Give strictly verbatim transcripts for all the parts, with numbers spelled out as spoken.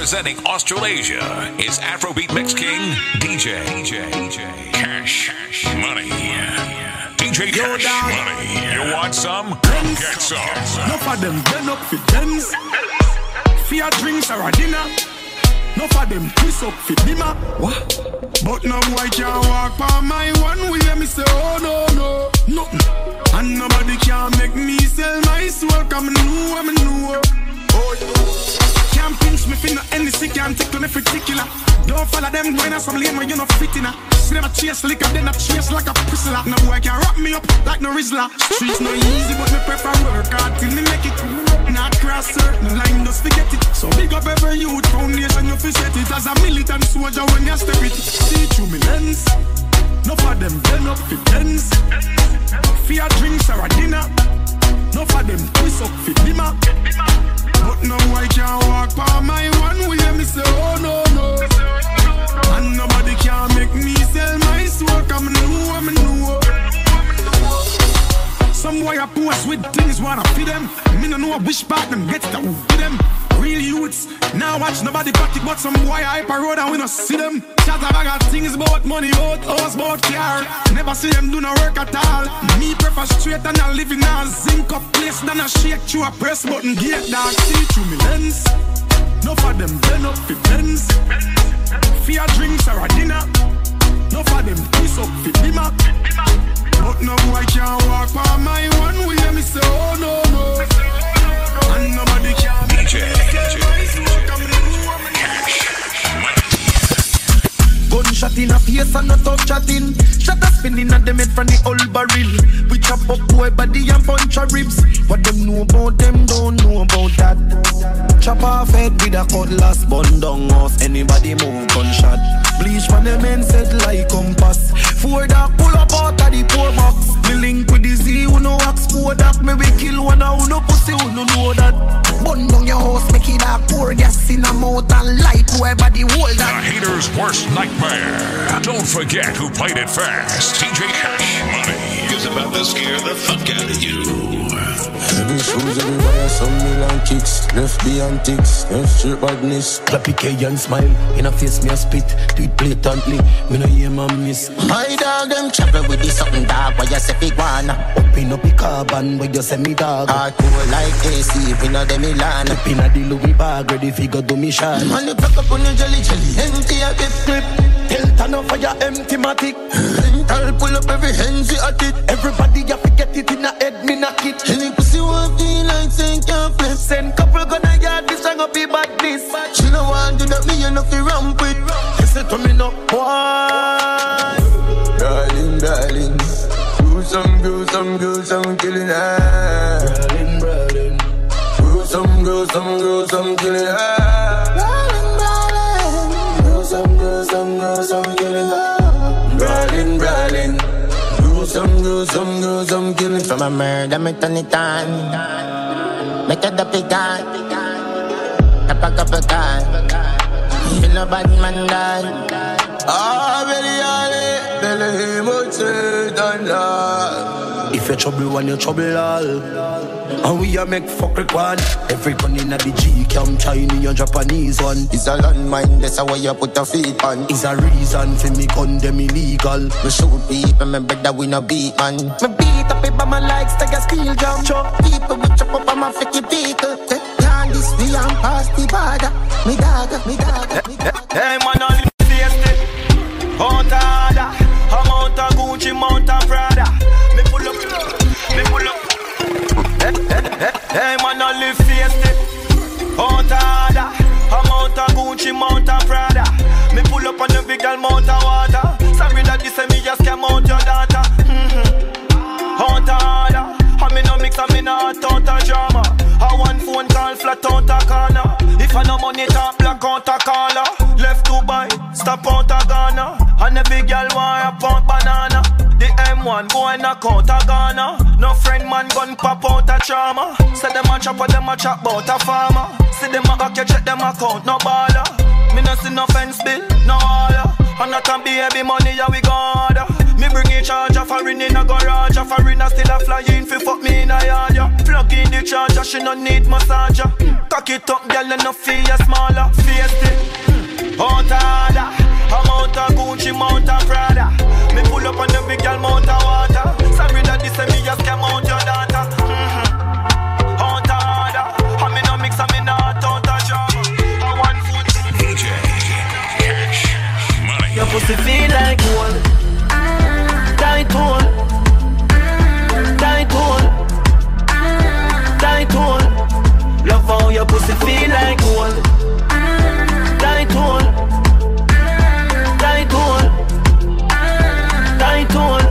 Representing Australasia is Afrobeat Mix King, D J, D J, D J Cash, Cash Money. D J Cash Money. You want some? Come get some. Enough of them bend up for dens. Fear drinks or a dinner. Enough of them twist up for dimmer. What? But no boy can walk by my one way. Me say, oh no, no, nothing. And nobody can make me sell my soul. Come know, I'm know. Oh, can't pinch me finna any sick. Can't take on every particular. Don't follow them going on some lane where you're not fit in. See them a chase liquor, then a chase like a prisoner. No boy can wrap me up like no Rizzler. Streets no easy, but me prefer work hard till me make it. Not cross certain line, just forget it. So big up every youth foundation, you fi set it. As a militant soldier when you step it. See through me lens. No for them bend up fi dens. Fear drinks or a dinner. No for them twist up fi dimmer. But no boy can walk by my one way. Me say oh no no. And nobody can make me sell my soul. Come know, I'm know. Some boy a post with things wanna feed them. Me no know which part them get that will feed them. Real youths now watch nobody pocket, but some boy hype a road and we no see them. Chat about got things about money, about house, about car. Never see them do no work at all. Me prefer straight and I live in a zinc up place than a shake through a press button gate dog. See through me lens. No for them bend up for dens. Fear drinks or a dinner. No for them twist up for dimmer. But no boy can walk by my one way. Me say oh no no. And nobody can D J, D J, gunshot in a face and not tough chatting. Shot a spinning at them head from the old barrel. We chop up boy body and punch a ribs. What them know about them don't know about that. Chop off head with a cutlass. Bun down off anybody move gunshot. Bleach from them men set like compass. Four dark pull up out of the poor box. Me link with the Z who no wax four dark. Me we kill one who no pussy who no know that. Bun down your house make it a pour gas in a mouth and light boy body hold that. The hater's worst nightmare. Don't forget who played it fast. D J Cash Money is about to scare the fuck out of you. Every shoes everywhere, some million kicks. Left beyond ticks, left straight badness. Clappy K and smile, in a face me a spit. Do it blatantly, me no hear my miss. My dog them travel with this something dog. Why you say big one? Open up the carbon, where you say me dog. Hardcore like A C, we know them Milan. Up in a the Louis bag, ready fi go do me shot. Money pack up on your jelly jelly, empty a bit grip. Tilt on off fire, empty matic. I'll pull up every hands you at it. Everybody you forget it in a head, me knock it. Any pussy want feel like saying can't flip. Send couple gonna yard this song up be badness. She no want do that, me you know fi ramp with. Listen to me now, boy. Darling, darling, gruesome, gruesome, gruesome, killing her. Darling, darling, gruesome, gruesome, gruesome, killing her. Darling, darling, gruesome, gruesome, gruesome, killing her. Darling, darling, gruesome, gruesome, gruesome, killing her. From a murder, me turn it on. Make it the big guy. Tap a couple guy. Feel a bad man die. Ah, belly, alley, belly, motive, and all. If you're trouble, when you're trouble all. And we a make fuck record. Every gun in a the G cam, Chinese and Japanese one. It's a landmine, that's how you put your feet on. It's a reason for me gun them illegal. Me shoot people, remember that we no beat man. Me beat up people, my likes take a steel jam. Chop people, we chop up on my fake vehicle. Can't this me and pass the border. Me dog, me dog, me dog. Hey man, all in the estate. Out of I'm out of Gucci, mount of Prada. Me pull up, me pull up. Hey, hey, hey, hey man, I live fiesta. Out of I'm out of Gucci, mount of Prada. Me pull up on the big girl, mount of water. Sorry that you say me just came out your daughter. Mm-hmm. Out of I me no mix, I me no out of drama. I one phone call flat out a corner. If I no money talk, black out a caller. Left Dubai, stop out a Ghana. And the big girl want a pound banana. The M one boy knock out a Ghana. No friend man gun pop out a charmer. Say them a chop or them a chop out a farmer. See them a hockey check them account no baller. Me no see no fence bill, no order. And not a baby money yeah we got. Me bring a charger, foreign in a garage. Foreign a still a flying, fi fuck me in a yard, yeah. Plug in the charger, she no need massager. Cock it up, girl, and no feel ya smaller. Face it, out harder. I'm out of Gucci, mount of Prada. Me pull up on the big girl, mount of water. Sorry that this me just came out your daughter. Mm-hmm. Out harder. I me no mix, I me not out of job. I want food. D J Cash Money. Your pussy feel like gold. Tight hole. Tight hole. Tight hole. Love how your pussy feel like gold. Tight hole. Tight hole. Tight hole.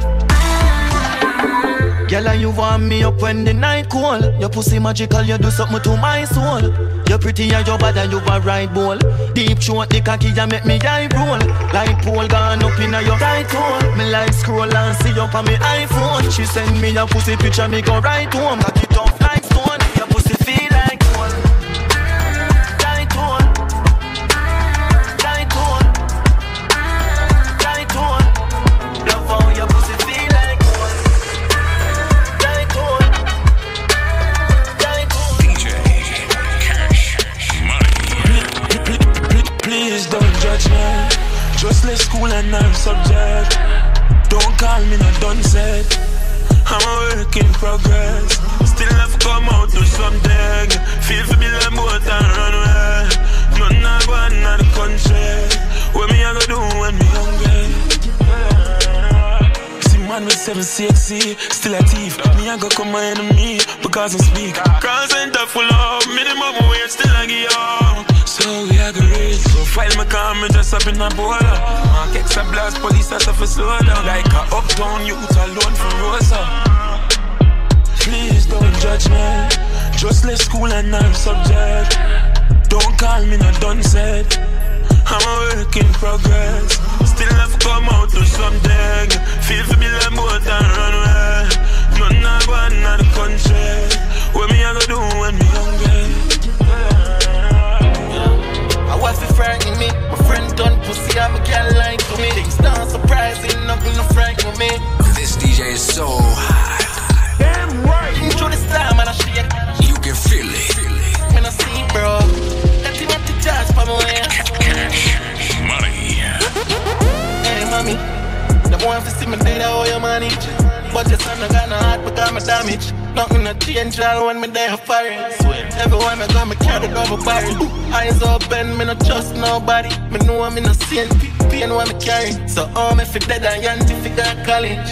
Girl, and you warm me up when the night cold. Your pussy magical, you do something to my soul. You're pretty and you're bad and you a right ball. Deep throat the cocky and make me eye roll. Like pole gone up in a your tight hole. Me like scroll and see up on me iPhone. She send me a pussy picture, me go right home. Cock it off like stone. Your pussy feel like gold. Tight hole. Tight hole. Tight hole. Love how your pussy feel like gold. Tight hole. Tight hole. D J Cash Money. Please don't judge me. Just left school and I'm subject. Don't call me not done said. I'm a work in progress. Still have to come out to something. Feel for me like boat and run away. Nothing I want in the country. What me I go do when me hungry? See man with seven sexy, still a thief. Me I go come my enemy because I speak. Cross center full of minimum wage, still I get up. So we agree. So file my car, me just up in a border. Markets a blast, police a suffer slow down. Like a uptown youth alone from Rosa. Please don't judge me. Just left school and I'm subject. Don't call me not done said. I'm a work in progress. Still have to come out to something. Feel for me like boat and run away. Nothing I want in the country. What me I go do when me hungry? My wife is frightening me. My friend done pussy, I'm a girl like to me. Things not surprising, nothing to frighten me. This D J is so high. Damn right. Through this time, and I shake. You can feel it. When I see, bro. That's what the judge for my way. Cash Money. Hey, mommy. The boy if you see me dead, I owe your money. But your son, I got no heart, but I'm damage. Nothing to change, all when me there for it. Swear. Everywhere me go, me carry double barrel. Eyes open, me no trust nobody. Me know I'm in a scene, pain what me carry. So all me fi dead and yanty fi got college.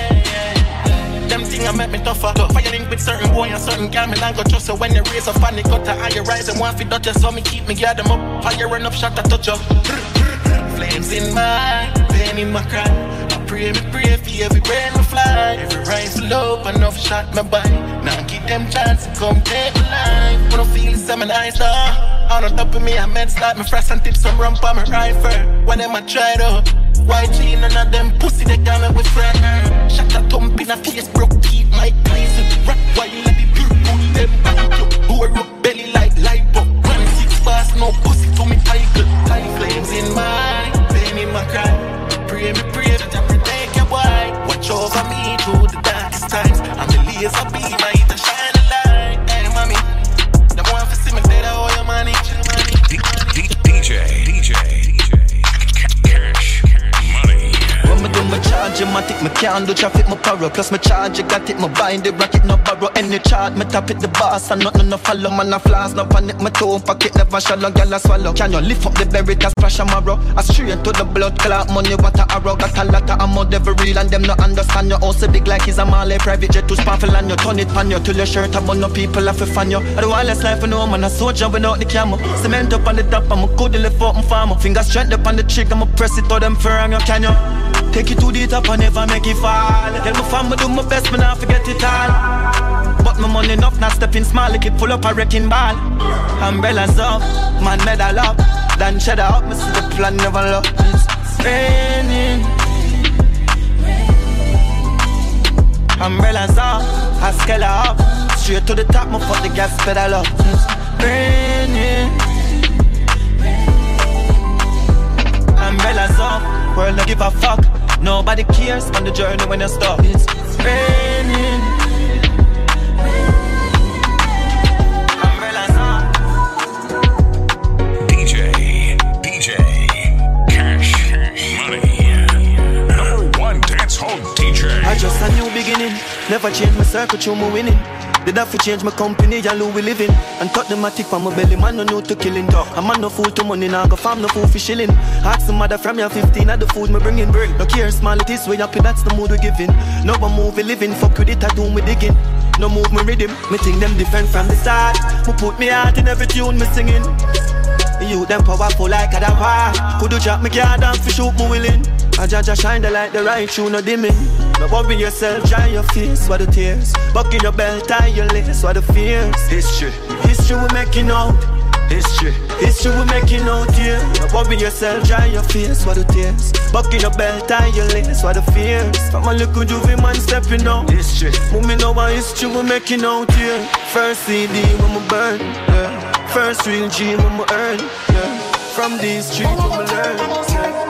Them thing I make me tougher. Fire link with certain boy and certain girl, me not go trust. So when you raise up and they cut the higher rise and one fi dodge you, so me keep me guard them up. Fire run up, shot a touch up. Flames in my eye, pain in my cry. Pray me pray for every brain me fly. Every rifle up, enough shot me by. Now give them chance to come take my life. When I feel some eyes off. On top of me, I meant start me frost and tip some rum for my rifle. When them I try to white jean, none of them pussy they got me with friend. Shot a thump in a face, broke teeth, my place. Rock while you let the pure pull them back. Who are up belly like light bulb. Run six bars, no pussy to me title. Time flames in my eye, pain in my cry. Pray me pray that I protect your boy. Watch over me through the darkest times. I'm the laser beam, I hit a shine a light. Hey mommy, the one for see me dead, I owe your money. D J D J Cash Money. When me do my charge, my tick, me can't do traffic, my power. Plus my charge, I got it, my bind the rocket, no borrow any chart. Me tap it the boss, and nothing no follow. Man a flaws, no panic, my toe pocket never shallow, gyal a swallow. Can you lift up the berry, that's splash a marrow? I straight to the blood clot, money what a arrow. Got a lot of ammo, devil real, and them no understand you. Also big like he's a Marley, private jet to sparkle, and you turn it pan you till your shirt up on no people have to fan you. I do all this life, I know man a soldier without the camera. Cement up on the top, I'm a good lift up and farmer. Finger strength up on the chick, I'ma press it to them for you, can you? Take it to the top and never make it fall. Tell my family do my best, but not forget it all. But my money enough, not stepping small, like it pull up a wrecking ball. Umbrellas up, man medal up, then cheddar up, me see the plan never look. It's raining. Umbrellas up, I scale up, straight to the top, my foot the gas pedal up. It's raining. Umbrellas up, world don't give a fuck. No nobody cares on the journey when you stop. It's raining. Umbrellas on. D J, D J, Cash Money. Number one dance hall D J. I just a new beginning. Never change my circle, through my winning. Did have to change my company, and who we living. And cut the matic from my belly, man no new to killing. A man no fool to money, now go farm no fool for shilling. Ask some mother from your fifteen, at the food me bringing. No care small it is, way happy that's the mood we giving. No one move we living, fuck with it, I do me digging. No move me rhythm, me think them different from the start. Me put me heart in every tune me singing. You them powerful like a dapper. Could you drop me card and fish shoot me willing. I judge shine the light, the right shoe no dimming. No worry yourself, dry your face, what the tears. Buck in your belt, tie your lace, what the fears. History, history we making out. History, history we making out here. No worry yourself, dry your face, what the tears. Buck in your belt, tie your lace, what the fears. From a little juvie man stepping out. History, moving over history we making out here. First C D when we burn, yeah. First real G when we earn, yeah. From these streets when we learn, yeah.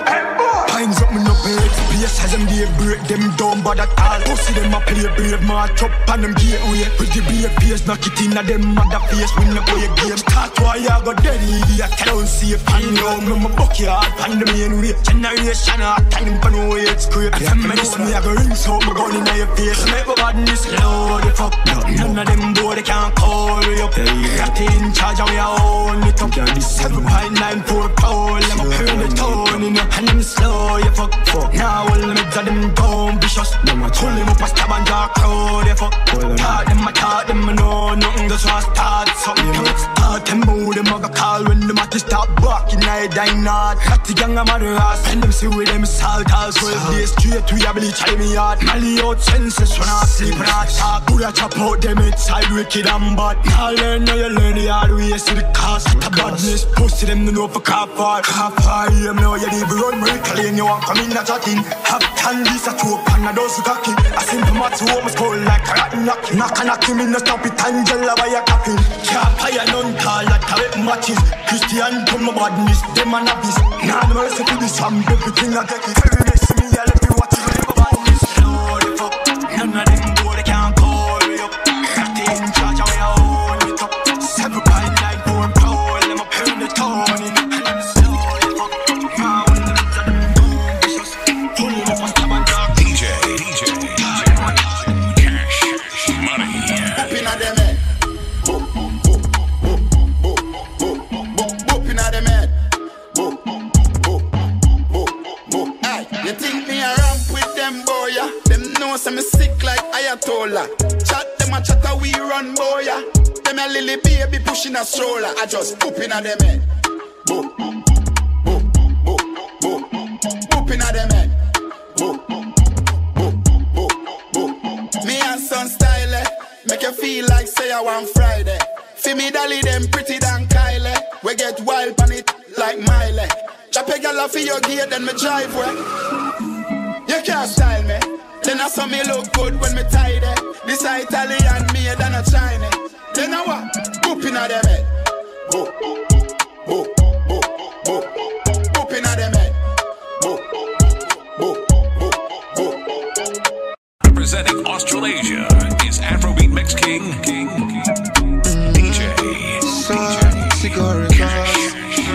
Hands up me no bed, place as them they break them down but at all. Pussy them a play brave, march up on them gateway. With the brave face, knock it in a them mother face. When you play a game, start why I go dead idiot, I don't see a pan down. Me my bucky hard, pan the main way. Generation hard, time for no way it's great. If me miss me, I go ring so my gun in your face. Make my badness low, the fuck. None of them boy, they can't call you up. Got in charge and we are on it up. seven point nine four power, let me turn the tone in and them slow. You fuck, fuck. Now all the meds of them don't be just. Pull him up a stab and dark crowd. You fuck. Talk them, I talk them, I know nothing. Just want to start something. Start them, move them, I go call when the match start barking. I die not. Got the gang of mother ass. Send them see with them salt all twelve days straight. We a bleach, I me hard. Mally out senses when I sleep and I talk. Could I chop out them inside wicked and bad. Now learn, now you learn the hard way. See the cost. The badness, pussy them to know for car far. Car far, you know you leave run miracle. You want come in a chatting. Have candies a choke and a dose cocky. A simple match home skull like a rat knock. Knock and knock him in the stop it Angela by a coffin. Can't pay a none call like a wet matches. Christian come my badness, them and a beast. Nah no mercy to this and everything I take it. Every day see me I let you watch it with my badness. No the fuck, none of them boy they can't call me up. Got in charge of my own it up. Seven point nine four power, let me turn the tone in. So me sick like Ayatollah. Chat them a chatter we run boy ya. Them a lily baby pushing a stroller. I just poop in a them head. Boop, boop, boop, boop, boop in a them head. Boop, boop, boop, boop. Me and son style eh. Make you feel like say I want Friday. Feel me dolly them pretty than Kylie. We get wild on it like Miley. Chop a gal off your gear then me drive way. You can't style me. Then I saw me look good when me tidy. This a Italian made than a Chinese. Then I what? Boop inna them head. Boop, boop, boop, boop. Boop inna them head. Boop, boop, boop, boop. Representing Australasia is Afrobeat Mix King, King, King. D J, D J, Cash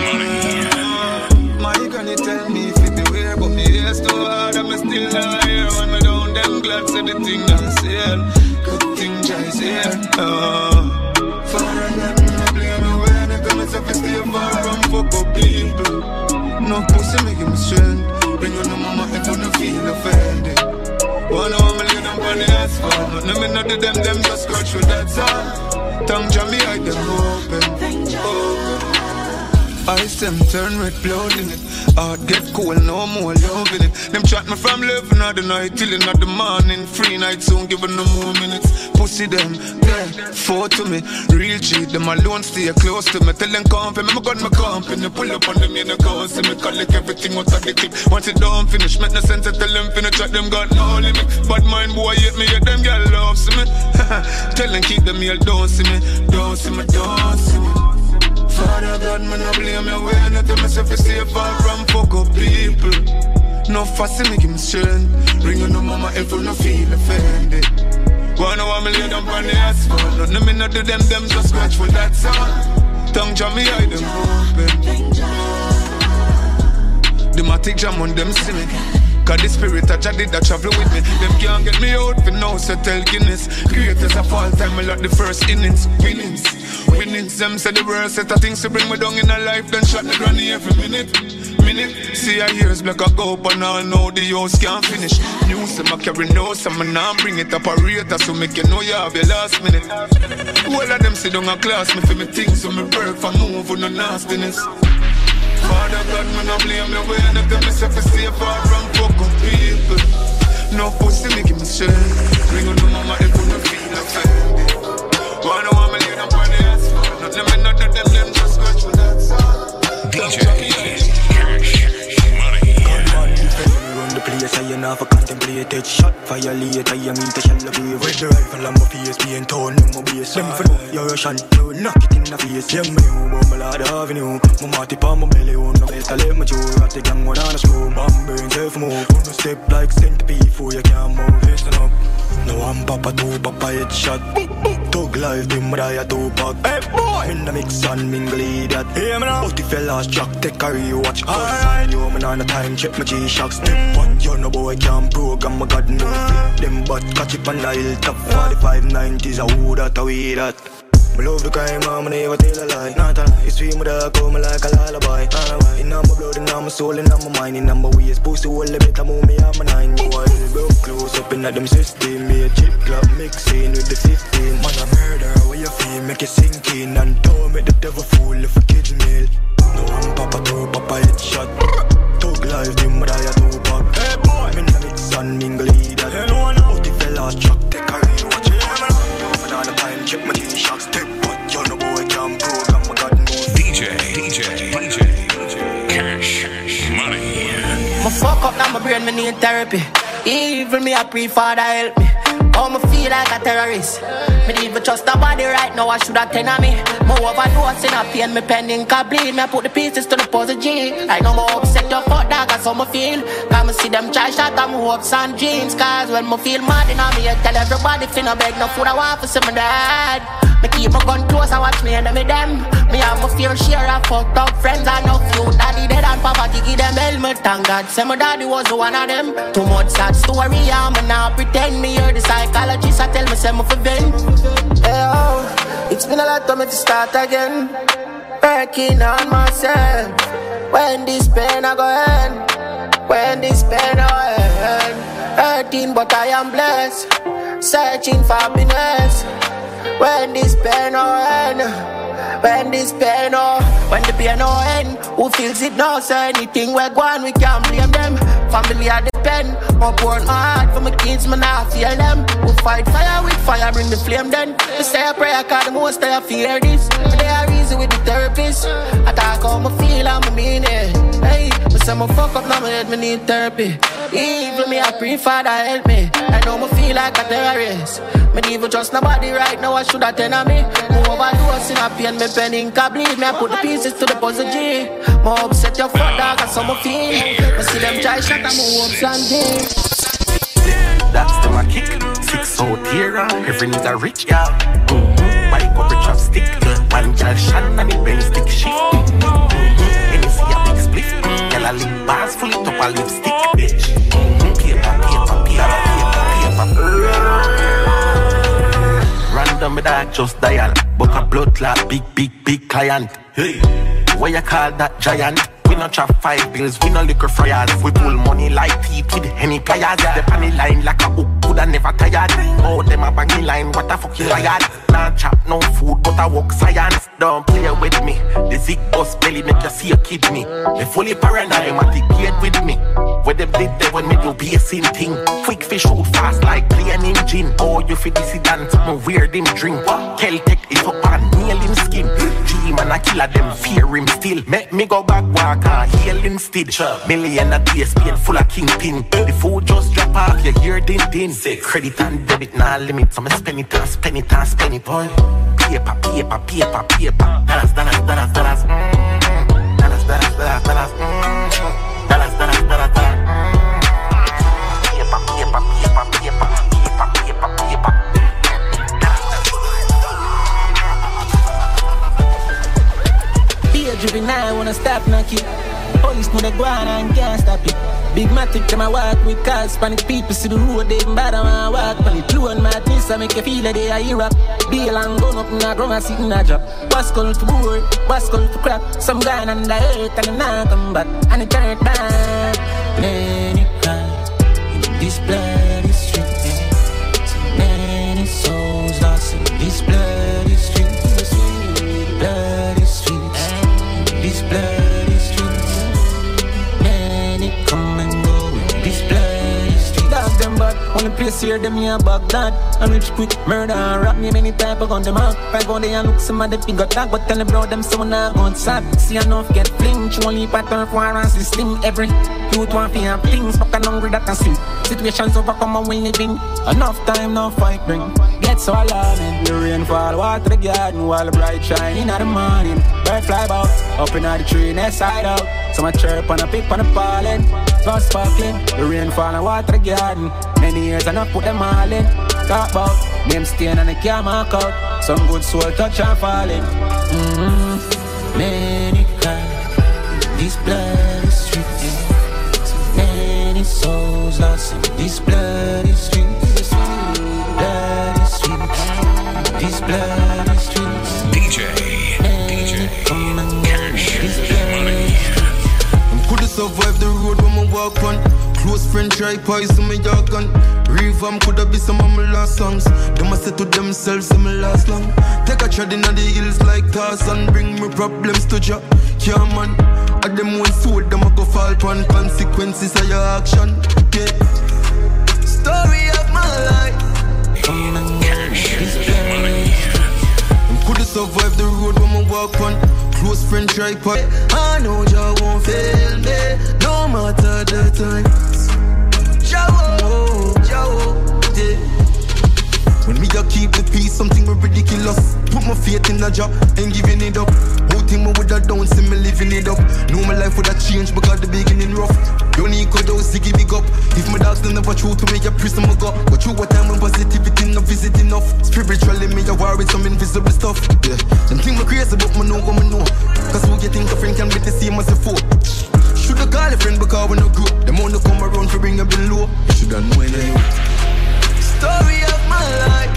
Money. My granny tell me fit the wear, but me ears too hard, I'm still not here. When me down, them glad say the thing done sale. Good thing Jai's here. Oh, far and that me blame me when I come myself and stay far from fuck up people. No pussy making me strength. Bring on the mama and don't feel offended. One hour me lay down on the asphalt. No me not do them, them just scratch with that song. Tongue jam me hide them open. Oh. Ice them turn red blood in it. Heart get cold, no more love in it. Them chat me from eleven of the night till in the morning. Free night soon, give no more minutes. Pussy them, yeah, four to me. Real cheat, them alone stay close to me. Tell them come for me, me got my company. Pull up on them in the coast, see me collect everything out of the clip. Once it don't finish, make no sense to tell them finish. Chat them got no limit. Bad mind boy hate me, yet them girl love see me. Tell them keep them here, don't see me, don't see me, don't see me. Father God, man, I blame you. When I tell myself to stay far from fuck up people. No fussy make him strength. Bring on no mama if you no feel offended. Wanna want me lay down on the asphalt. Nothing me not do them, them just scratch for that sound. Tongue jam me hide them open. The matic jam on them see me. Cause the spirit I did that travel with me. Them can't get me out for now, so tell Guinness. Creators of all time, I like the first innings. Winnings, winnings, them say the worst set of things to bring me down in a life. Then shot the granny every minute. Minute, see a years black I go up and all know the house can't finish. News them I carry no, some man now bring it up a rate. So make you know you have your last minute. All of them sit down a class me for me things. So me work for move with no nastiness. Father God, man, I blame me when I tell myself to stay far from fucking people. No pussy making me shame. Bring on the mama if you don't feel offended. Wanna want me lay down on the asphalt. Not them, not do them, them just go through that song. D J Cash Money. Run the place, I ain't have a contemplated shot. Violate, I am in the shell of wave. With the rifle and my face being torn in my base. Them for know you're Russian, you will knock it in the face. Yeah, me know, but my lord avenue. My marty pa, my belly on the best. I let my jaw at the gang one on the screw. Bomb burn, self move. On the step like centipede before you can't move. Listen up. No I'm Papa two, Papa headshot. Tug life, them die a two pack. Hey boy, in the mix and mingle that. Hey me now, but if you last jack, take a rewatch. Alright, you man on the time, check my G-Shock. Step on, you no boy can't program. My God no flip them, but catch it on the hilltop. Forty-five nineties, I who that, I way that. I love the crime, I'ma never tell a lie. Not a lie, it's sweet, my dog, come like a lullaby. In my blood, in my soul, in my mind, in my ways. Pussy all the better, move me, I'm a nine. Boy, broke close up in them system. Me a chip club mixing with the fifteen. Man, a murder, where you feel, make it sink in. And don't make the devil fool if a kid's meal. No, I'm Papa two, Papa headshot. Tug life, them die a two pack. Hey boy, I'm in the mix and mingle that. Hey, no one out the fella's truck, take a rewatch. On the time, check my G-Shock step, but you know boy can't program, I got no D J, D J, D J, Cash Money. My fuck up now, my brain, me need therapy. Even me, I pray Father help me. Oh, me feel like a terrorist. Me need even trust nobody right now, I should have ten of me. More overdose in a pain, me pen ink a bleed. Me I put the pieces to the puzzle G. I know more upset your fuck dog, that's how me feel. Cause me see them try shot at my hopes and dreams. Cause when me feel mad in me, I tell everybody finna beg no food I want for some of that. Me keep my gun close and watch me and them with them. Me have my fair share of fucked up friends. I know few daddy dead and poverty give them helmet. Thank God, say my daddy was one of them. Too much sad story, I'm not pretend. Me hear the psychologist, I tell me say me for vent. Hey oh, it's been a lot of me to start again. Working on myself. When this pain I go end. When this pain I end. Hurting but I am blessed. Searching for happiness. When this pain no end, when this pain no, when the pain no end, who feels it now? So anything we go on, we can't blame them. Family I depend, more pour my heart for my kids, man I feel them. We fight fire with fire, bring the flame then. We say a prayer, cause the most I fear this. They are easy with the therapist. I talk how I feel and I mean it. Hey, me say me fuck up now, my head, me need therapy. Even me I pray Father help me. I know me feel like a terrorist. Me even trust nobody right now, I should have ten of me. Move overdose in a pain, me pen ink a bleed. Me I put the pieces to the puzzle G. More upset your fuck dog, cause some feel. Me see them try shot and my hopes and dreams. That's the my kick. Six out here, every nigga rich, yeah. Mm-hmm. Bike up a chopstick. One girl shot and the bend stick shit. Mm-hmm. And you see a big split. Girl a lip bars full it up a lipstick, bitch. Mm-hmm. Paper, paper, paper, paper, paper. Random, me dog just dial. Book a blood clot, big, big, big client. Hey, what you call that giant? We no chop five bills, we no liquor fryers. We pull money like teeth with any pliers. The panny line like a hook, coulda never tired. Oh, them a banging line, what the fuck you fired? Nah chop no food, but I walk science. Don't play with me. The zig bus belly make you see a kidney. They fully paranoid, get with me. Where them did they when me do be a sin thing. Quick fish shoot fast like play an engine. Oh, you fi dissident, me weird him drink. Kel-Tec is up and nail him skin. G-man a killer them fear him still. Make me go back walk and heal instead. Million a day spend full of kingpin. The food just drop off, you hear din din. Credit and debit nah limit, so me spend it and spend it and spend it. Boy, paper, paper, paper, paper. Dollars, dollars, dollars, dollars. Mm-hmm. Dollars, dollars, dollars, dollars. Mm-hmm. Dollars, dollars, dollars, dollars. Mm-hmm. juvenile, wanna stop knock it. Police know they go on and can't stop it. Big matic to my walk with cars. Spanish people see the road, they bad on my walk. When it blue on my teeth, I make you feel like they are Europe. Deal and gun up in the ground and sit in a drop. What's called for board, what's called for crap. Some guy on the earth and they not come back. And they turn it back. Many crimes in this bloody street. So many souls lost in this bloody street. Bloody streets, this bloody streets. Many come and go in this bloody streets. Dog them bad, only place here them here Baghdad. And rich quick, murder and rap me many type of gun them out. Five on there and look some of the big attack. But tell the bro them someone not gun sad. See enough get flinch, only pattern for and slim. Every youth want to have things, but I'm hungry that can sleep. Situations overcome and we living. Enough time, no fight bring. Get so alarming. The rainfall, water the garden, while the bright shine in the morning. Bird fly about, up in the tree, next side out. Some a chirp and a pick on the pollen. Clouds sparkling, the rainfall and water the garden. Many years and I put them all in. Talk about, name stain and they can't mark out. Some good soul touch and falling. Mm-hmm. Many crimes, this bloody street. So many souls lost in this bloody street. Bloody streets, these bloody streets. D J, D J, Cash Money. I'm coulda survived the road when I walk on. Close friend try poison me dog gun. Revamp coulda be some of my last songs. Them a say to themselves some last long. Take a tread inna the hills like Tarzan. Bring me problems to Jah, yeah man. A them one sword, them a go fall one. Consequences of your action, yeah. Story of my life. I coulda survived the road when I walk on. Close friend try pot. I know Jah won't fail me, no matter the time. Jah won't, Jah won't, yeah. When me a keep the peace, something ridiculous. Put my faith in a Jah, ain't giving it up. Whole thing I woulda done, see me living it up. Know my life woulda changed because the beginning rough. Don't need go down, see give big up. If my dogs never true to me, a prison I go. Go through a time when positivity no visit enough. Spiritually me a war with some invisible stuff. Yeah, them think me crazy but me know what me know. Cause who you think a friend can be the same as a foe? Shoulda call a friend because we no grow. Them only come around for bring a bill low. You shoulda know it anyway. Story of my life.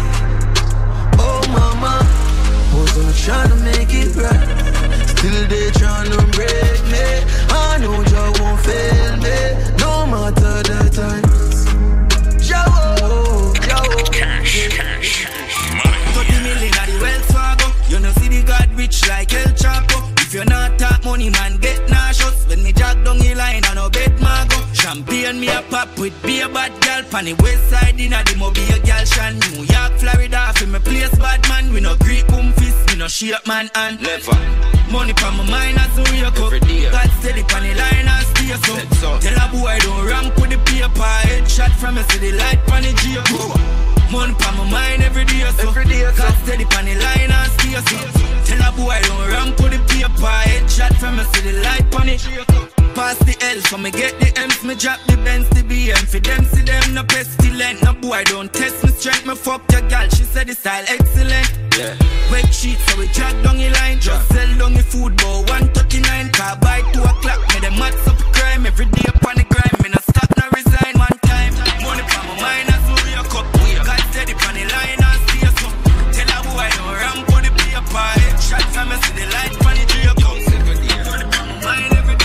Oh mama, was on trying to make it right. Still they trying to break me. I know Jah won't fail me, no matter the time. Jah won't, Jah won't. Cash, cash, money. thirty million at the Wells Fargo. You know see the God rich like El Chapo. If you're not talk money, man, get nauseous. When me jog down the line, I no bet Margo. Champagne me a pop with be a bad gal. Pan the west side in a the mobile gal shan. New York, Florida, for me place bad man. We no Greek boom fist, we no shake man and never. Money from my mind as a wake up. God steady pan the line and stay so. Tell a boy don't rank with the paper. Headshot from me see the light pan the G up. Money from my mind every day so. God steady pan the line and stay so. Tell a boy don't rank with the paper. Headshot from me see the light pan the G up. Pass the L, so me get the M's, me drop the Benz, the B M. For them, see them no pestilent. No boy don't test me strength, me fuck your gal. She said the style excellent. Yeah. Wet sheet, so we drag down the line. Just sell down the food, but one thirty-nine. Car by two o'clock, me them mats up crime. Every day upon the grind, me no stop, no resign one time. Money from my mind, as we wake up. God steady upon the line, and stay so. Tell a boy don't ram for the paper. Shot from me, see the light from the G up. Money from my mind, every day.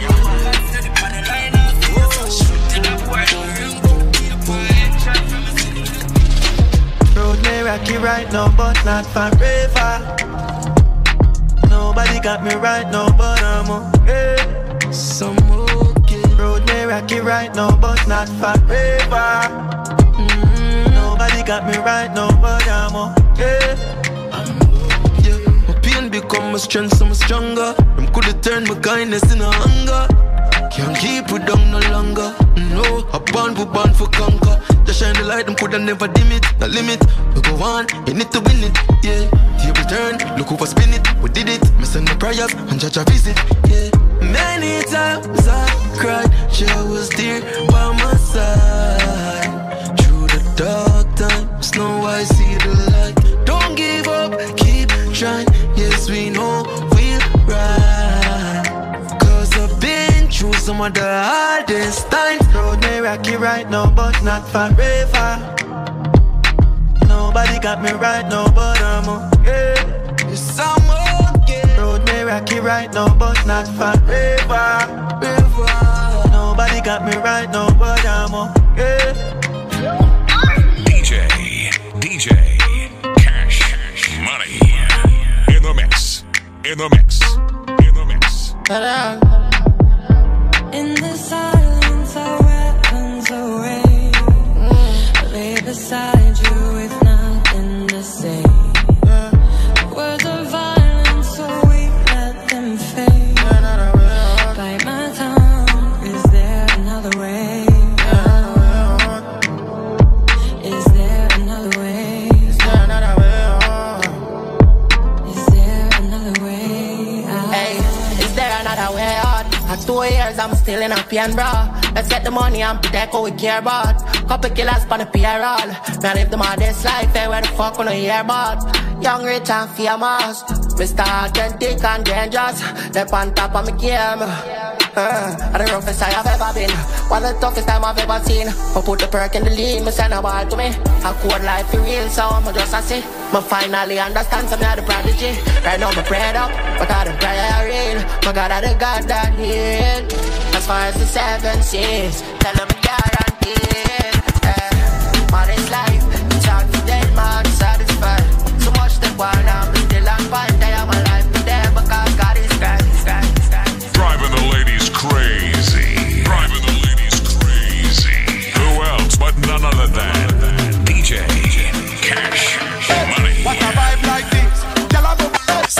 Road may rocky right now, but not forever. Nobody got me right now, but I'm okay. Some okay. Road may rocky right now, but not forever. Mm-hmm. Nobody got me right now, but I'm okay. I'm okay. Yeah. My pain become my strength, so I'm stronger. Them coulda turned my kindness into hunger. Can't keep it down no longer. No, I born for born for conquer. Just shine the light, them coulda never dim it. No limit, we go on, you need to win it. Yeah, table turn, look over spin it. We did it, me send my prayers and judge a visit. Yeah, many times I cried, Jah was there by my side. Through the dark times, now I see the light. Don't give up, keep trying. Yes, we know we'll rise. some of the hardest times. Road may rocky right now, but not forever. Nobody got me right now, but I'm okay. Yes, I'm okay. Road may rocky right now, but not forever. Forever. Nobody got me right now, but I'm okay. D J, D J, Cash, Money, in the mix, in the mix, in the mix. In the silence, our weapons away. Mm. Lay beside you with nothing to say. Yeah. Words of violence, so we let them fade. Yeah. Bite my tongue, is there another way? Yeah. Is there another way? Is there another way? Is there another way? Hey, is there another way out? At two years, I'm still in a pian, bro. Let's get the money and protect what we care about. Couple killers on the P R L. Man, live the modest life, hey, where the fuck we no hear about? Young, rich, and famous. Mister Authentic and dangerous. They're on top of me game. Uh, the roughest I have ever been. One of the toughest time I've ever seen. I put the perk in the lean, me send a ball to me. I code life for real, so I'm just a see. Me finally understand some of the prodigy. Right now me prayed up, but I don't pray I real. My God, I the God that heal. As far as the seven seas, tell them guaranteed. Uh, modest life, it's hard for dead man satisfied. So much the one, I'm still on fine. They are my life for them, because God is Christ, Christ, Christ. Driving the ladies crazy. Driving the ladies crazy. Who else but none other than D J Cash Money. What a vibe like this? Girl, I bubble up.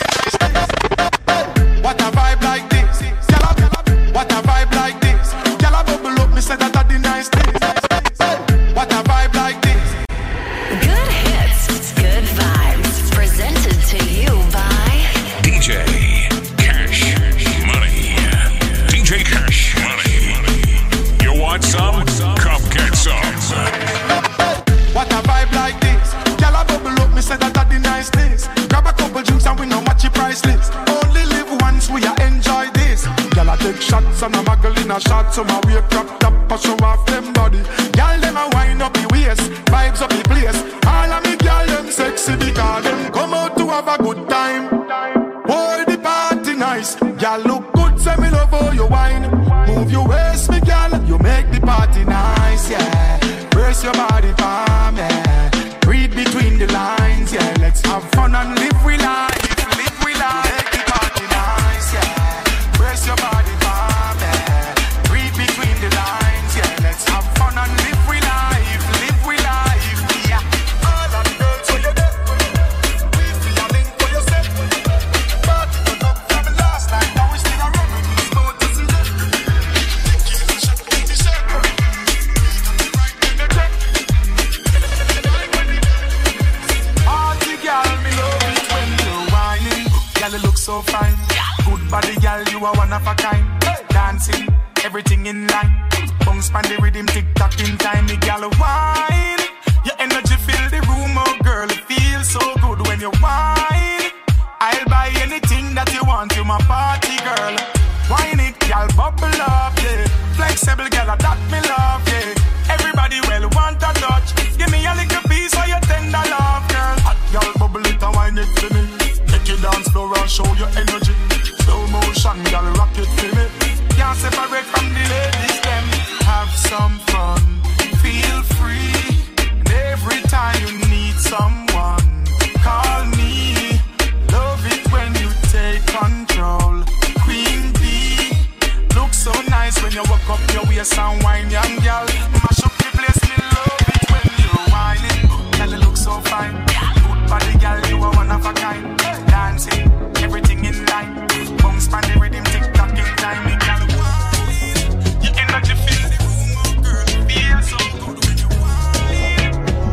What a vibe like this? Girl, I what a vibe like this? Girl, I bubble up. Me say that I the nice things. What a vibe like this? Good hits, good vibes. Presented to you by D J Cash Money. D J Cash Money. You want some? Come get some. What a vibe like this? Girl, I bubble up. Me say that I the nice things. Grab a couple drinks and we know match your priceless. Only live once, we a enjoy this. Girl, I take shots and I'm muggle in a shot. So my way cracked up, I show off them body. Girl, them a wind up the waist, vibes up the place. All of me girl, them sexy because them come out to have a good time. Boy, the party nice. Girl, look good, say me love how you wine. Move your waist, me girl, you make the party nice, yeah. Brace your body for me. Read between the lines, yeah. Let's have fun and live we life. Live we life. Make the party nice, yeah. Brace your body for me. Read between the lines, yeah. Let's have fun and live we life. Live we life, yeah. All of the girls, so you're dead. We feel a link for yourself. Party put up from the last night. Now we still around with these boats to see them. Keep the shot in the circle. Right in the deck. Party girl, me love it when you're whining. Girl, you look so fine. Good body, girl, you are one of a kind. Dancing, everything in line. Bounce pan the rhythm, tick tock in time. Me girl, wine. Your energy fill the room, oh girl, it feels so good when you whine. I'll buy anything that you want, you my party girl. Wine it, girl, bubble up, yeah. Flexible, girl, that me love, yeah. Everybody well want a touch. Give me a little piece of your tender love, girl. Hot girl, bubble it and wine it for me. Take your dance floor and show your energy. Slow motion, girl, rock it for me. Can't separate from the ladies, them. Have some fun, feel free. And every time you need someone, call me. Love it when you take control. Queen bee, look so nice when you walk up your waist and wine, young girl. Mash up the place, me love it when you're whining. Girl, you look so fine. Good body, girl, you are one of a kind. Dancing, everything in line. Bounce pan the rhythm, tick tock in time. Me girl, wine. Your energy fill the room, oh girl. Feel so good when you whine.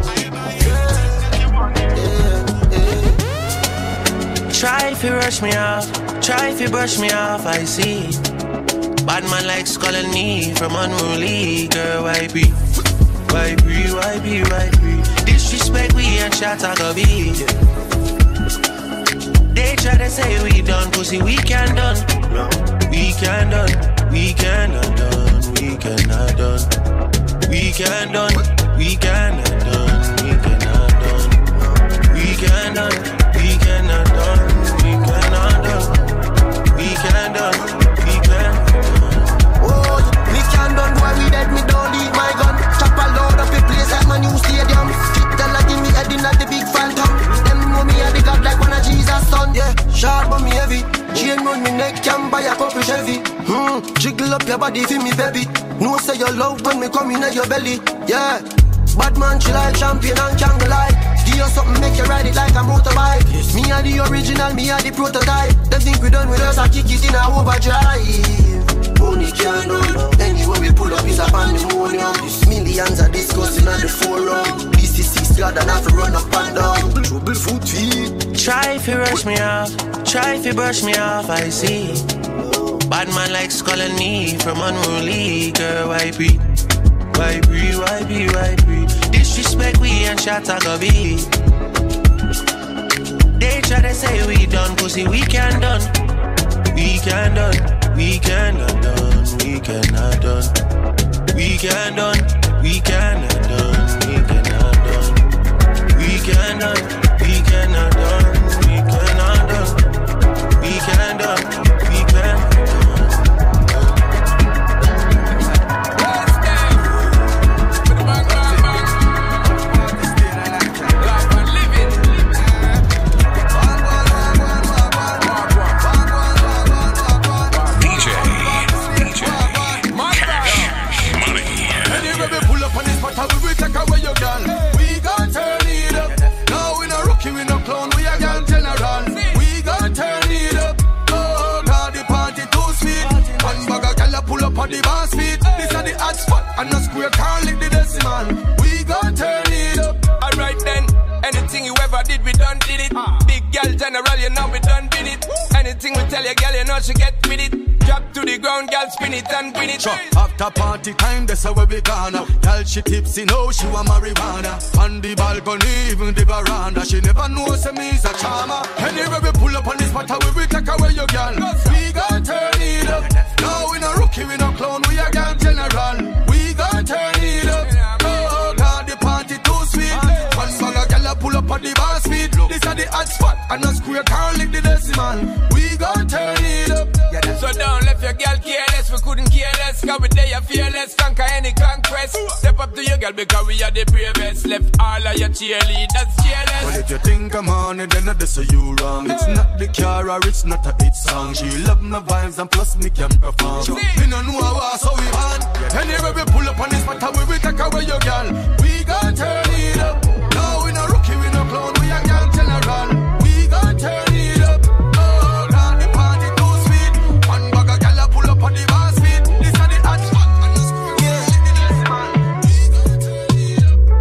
Try if you rush me off, try if you brush me off, I see. Bad man likes calling me from unruly. Girl, why be? Why be, why be, why be? Disrespect we and shot I go be. They try to say we done, pussy we can done. no. We can done, we cannot done, we cannot done. We can done, we cannot done, we cannot done. We can done, we cannot done, we cannot done. We can done, we can done. Oh, we can done, boy, we dead, me don't need my gun. Chop a load up a place like my new stadium. Street tell give me head in at the big phantom. Them know me a the god like one of Jesus' son. Yeah, sharp but me heavy. Chain round me neck, can buy a couple Chevy. Hmm, jiggle up your body for me, baby. No say your love when me come in at your belly. Yeah, bad man, she like champion and can't lie. Give you something, make you ride it like a motorbike. Yes. Me are the original, me are the prototype. They think we done with us, I kick it in a overdrive. Money can't run. Anyway we pull up is a pandemonium. Millions are discussing on the forum. This is six God and I have to run up and down. Trouble foot feet. Try if you rush me off, try if you brush me off, I see. Bad man like calling me from unruly. Girl, why be? Why be, why be, why be? Disrespect we and shot a go be. They try to say we done, pussy we can done. We can done, we cannot done, we cannot done. We can done, we cannot done, we cannot done. We can done, we cannot done, we cannot done. We can done, we can done. The boss feet, this are the hot spot, and the square can't lick the decimal. We gon' turn it up. Alright then, anything you ever did, we done did it. Ah. Big girl general, you know we done did it. Woo. Anything we tell your girl, you know she get with it. Drop to the ground, girl, spin it and win it. Sure. After party time, that's how we gonna. Girl, she tipsy, know she want marijuana. On the balcony, even the veranda, she never knows say me is a charmer. Anyway we pull up on this spot, we will take away your girl. We gon' turn it up. No, we no rookie, we no clown, we a gang general. We gon' turn it up. Oh, God, the party too sweet. One bag of gyal pull up on the bar speed. This are the hot spot, and the square can't lick the decimal. We gon' turn it up. So don't let your girl careless, we couldn't care less. Cause we there fearless, conquer any conquest. Step up to your girl because we are the bravest. Left all of your cheerleaders cheerless. Well, if you think I'm on it, then this is you wrong. It's not the car or it's not a hit song. She love my vibes and plus me can perform. We don't know how so we want. Anyway we pull up on this spot, we will take away your girl. We gon' turn it up. No, we no rookie, we no clown, we a gang general. We gon' turn it up. Oh, God, the party too sweet. One bag of gyal pull up on the bar speed. This are the hot spot, and the screw. Yeah, we gon' turn it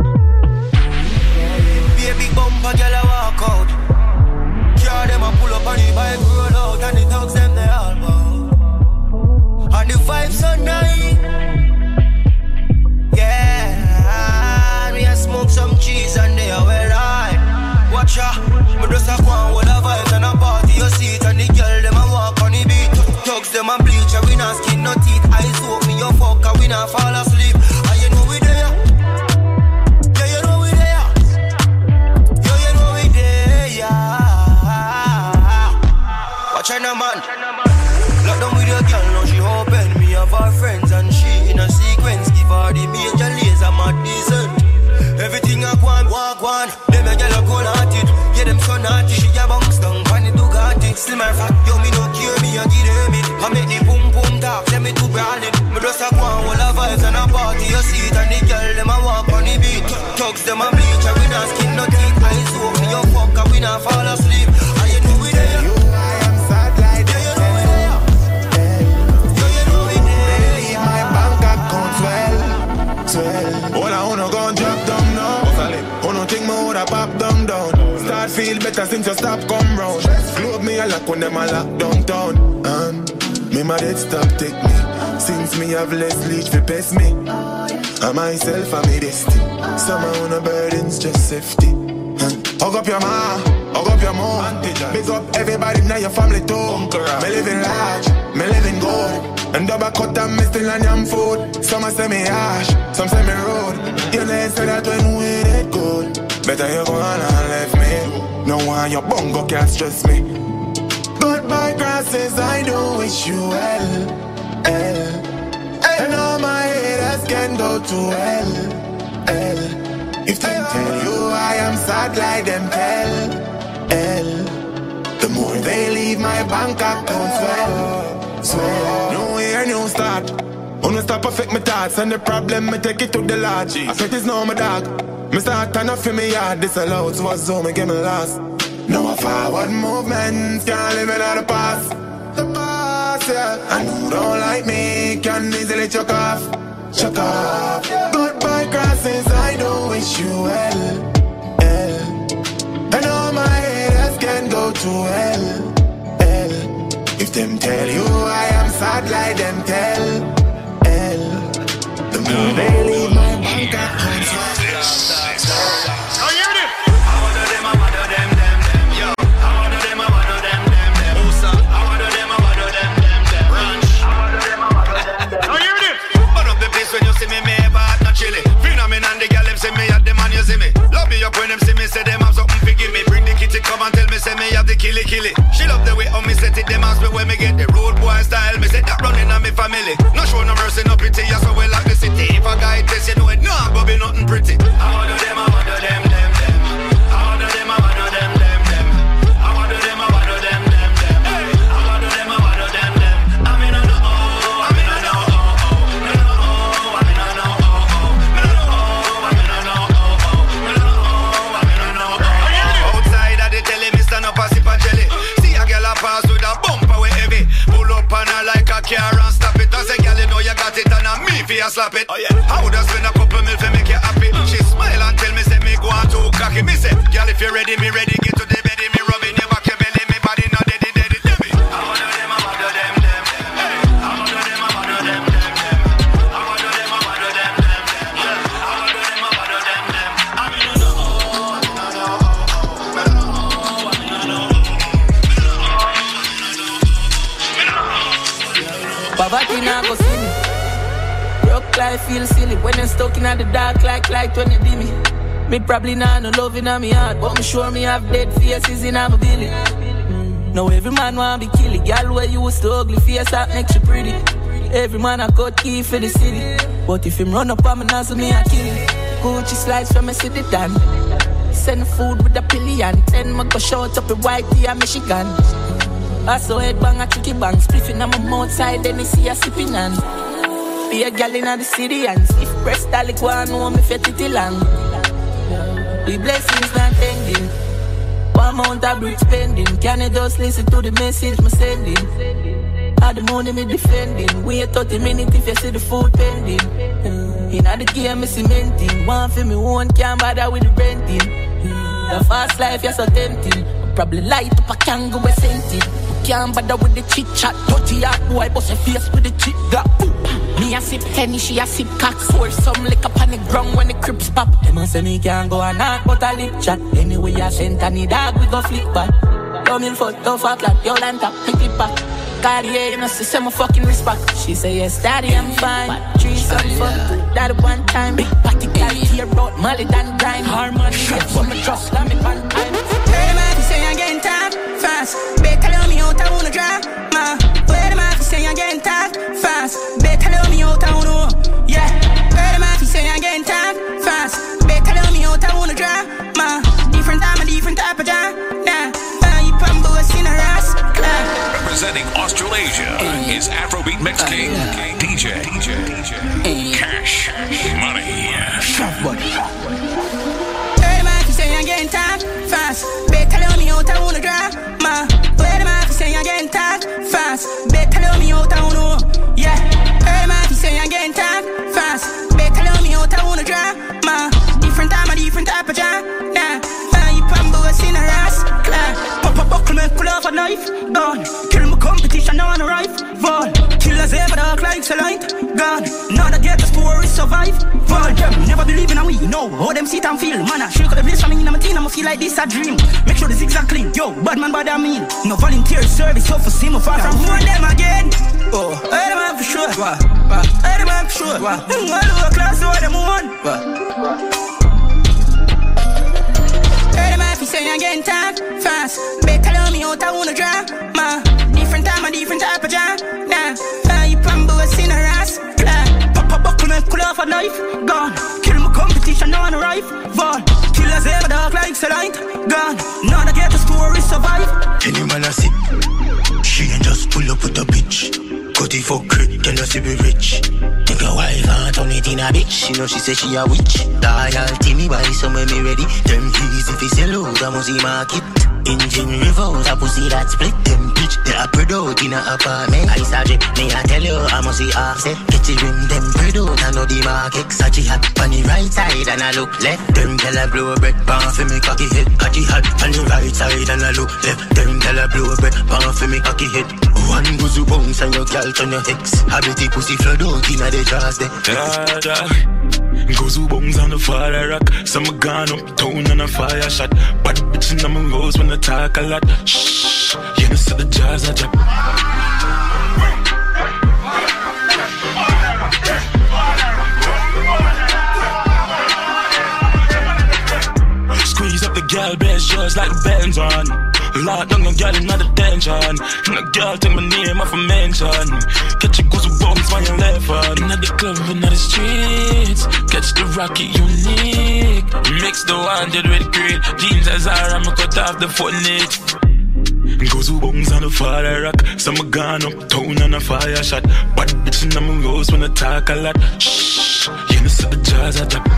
up. Baby bumper gyal a walk out. Car them a pull up on the bike roll out, and the dogs them they all bow. And the vibes so nice. Yeah, we a smoke some cheese and they are well high. Watch out, me just a go on with a vibes and a party your seat, and the girl them a walk on the beat. Thugs them a bleach and we not skin no teeth. Eyes open me your fuck and we not fall asleep. And you know we there. Yeah, you know we there. Yeah, you know we there. Yeah. Watch out now, man. Lock down with your girl, now she open. Me have her friends and she in a sequence. Give her the major laser, mad desert. Everything I want, walk one. Them a girl a cold hearted. Yeah, them so naughty. She a bounce down, find it too gaudy. Slimmer fat, yo me no care, me a give them it. I make the boom boom talk, let me do brawling. Me just a go on, all the vibes and a party. You see it and the girl them a walk on the beat. Thugs them a bleach and we not skin no teeth. Eyes open, yo fuck and we not fall asleep. And you know we there. All I wanna go and drop down now. Oh no, think me woulda pop them down. Start feel better since you stop come round. Globe me a lock when them a lock downtown. And me my dead stop take me. Since me have less leech fi pest me. I myself and me destiny. Some of the burdens just safety. Hug up your ma, hug up your mom. Big up everybody now your family too. Me living large. me living good. And double cut and me still on yam food. Some say me harsh, some say me rude. You know say that when we did good. Better you go on and left me. No one your bongo can't stress me. Goodbye crosses, I do wish you well, well. And all my haters can go to hell, hell. If they tell you I am sad like them tell, hell. The more they leave my bank account swell, swell. New year, new start. Wanna stop affect my thoughts and the problem, me take it to the large. I said it's no my dog. Me start turn up in me yard, this allows was so me get me lost. No a forward movement, can't live in the past. The past, yeah. And who don't like me can easily chuck off, chuck off. Goodbye crosses, I do wish you well, well. And all my haters can go to hell, hell. If them tell you I am sad like them tell, hell. The more they leave my bank account swell. Oh, you hear it? I wanna them, I wanna them, them, them, yo. I wanna them, I wanna them, them, them. Musa, I wanna them, I wanna them, them, them. Ranch, I wanna them, I wanna them, them. Oh, you hear it? Burn up the place when you see me, me ever hot, not chilly. Phenomenon, the girl them see me at the man, you see me. Love me up when them see me, say them have something to give me. Bring the kitty, come and tell me, say me have the killy killy. She love the way how me set it, them ask me where me get the road boy style. Me say that running on me family. No show no mercy, no pity, yeah, so we like the city. If a guy test, you know it, no, but be nothing pretty. I wanna them, I wanna them, them, them. I wanna them, I wanna them, them, them. I wanna them, I wanna them, them, them. I wanna them, I wanna them, them. I mean, I know, oh, I mean, I know, oh, oh. I mean, I know, oh, I mean, I know, oh, oh. I mean, I know, oh, I mean, I know, oh. I mean, I know, oh, I mean, I know, oh. Outside of the telly, me stand up and sip a jelly. See a girl a pass with a bumper way heavy. Pull up on her like a car and stop it. I say, girl, you know you got it, and I'm me for you slap it. Oh yeah, I woulda spend a couple mil for make you happy. She smile and tell me, say me go on too cocky. Me say, girl, if you ready, me ready. Get to the bed, me rubbing your back, your belly, me body not deady, deady, deady. I wanna them, I wanna them, them. Hey, I wanna them, I wanna them, them, them. I wanna them, I wanna them, them, them. Yeah, I wanna them, I wanna them, them. I mean, I know, I mean, I know, I mean, I know, I mean, I know. Poverty now go see me. Broke life feel silly when I'm stuck in the dark like light when you dim me. Me probably not no love in my heart, but me sure me have dead faces in my belly. Mm. Now every man want be killy. Girl where you was so ugly, face that makes you pretty. Every man a cut key for the city, but if him run up on me nozzle me I kill him. Gucci slides from me city done. Send food with a pillion. Then me go short up a white tea and Michigan. I saw head bang a tricky bang, spliffing on my mouth side, then you see a sipping and be a gal in the city and if press dalik one know me fit it long. The blessings not ending, one amount of bricks spending. Can you just listen to the message me sending? All the money me defending, wait thirty minutes if you see the food pending. In the game me cementing, one for me one can't bother with the renting. The fast life you're so tempting, probably light up a kangaroo we sent it. Can't bother with the chit chat, dirty hot boy bust a face with the chit got. Me a sip Henny, she a sip cock. Pour some liquor on the ground when the crips pop. Them a say me can't go and knock but a lip chat. Anyway I sent any dog we go flick back. Yo me foot, yo fat lad, yo land top, me clip back. Cartier, you know she say my fucking respect. She say yes daddy I'm fine. Three some fuck, daddy one time. Big party Cartier brought Molly than grind. Harmony, so me trust let me one time. Where the man say I'm getting tired fast. Better love me out I wanna drive. Ma, where the man say I'm getting tired fast. Better love me out I wanna, yeah. Where the man say I'm getting tired fast. Better love me out I wanna drive. Ma, different time a different type of job. Nah, uh, you pump boys in a ras. Representing Australasia is Afrobeat Mix King, D J, D J, D J, Cash Money. Where the man say I'm getting tired fast. Better love me out I wanna drive. Ma, where the man say I'm getting tired fast. Better love me out I wanna, yeah. Where the man say I'm getting tired fast. Better love me out I wanna drive. Ma, different time a different type of job. Nah, uh, you pump boys in a ras. Pop a buckle man pull off a knife. Gone. Kill my competition on a rifle. Killers ever dark like a light. Gone. Now that get the story survive. Fall them. Never believe in a we. No. How them sit and feel. Man, I shake out the place from me in my team. I'ma feel like this a dream. Make sure the zigzag clean. Yo, bad man bad I mean. No volunteer service. So for sim far from one them again. What? Lower class, what them want? What? Heard them if you say I'm getting time fast. Better tell me out, I wanna drive. Ma, different time, a different type of jam. Nah, uh, you plan boys in a ass. Papa buckle and cool off a knife. Gone. Kill my competition, no one arrive. Fall. Killers ever dark like light. Gone. Now they get the story survive. Tell you man I see. She ain't just pull up with a bitch. Cut it for crit, then you see we rich. Think your wife and turn it in a bitch. You know she say she a witch. Loyalty me buy some when me ready. Them keys if it's sell out, I must see market. Engine reverse, a pussy that split them bitch. They are spread out in a apartment. I subject me I tell you, I must see offset. Get it rim them spread out, I know the market. Sachi hat on the right side and I look left. Them tell her blow a bread pan for me cocky head. Cocky hat on the right side and I look left. Them tell her blow a bread pan for me cocky head. One goes to bounce and your girl turn your ex. Habity pussy flood out in a the jars there. Da da. Goes who bones on the fire rock. Some gun up town and a fire shot. Bad bitch in my rose when I talk a lot. Shh, you know see the jars I drop. Squeeze up the girl best just like the Benz on. Lock down your girl in the detention. And the girl take my name off a mention. Catch your goose bones when you left on. In the club and the streets. Catch the rocket unique. Mix the wanted with green. Jeans as are, I'ma cut off the foot knit. Goes who bones on the fire rock. Some gun up town and a fire shot. Bad bitch in my rose when I talk a lot. Shh, you know see the jars I drop.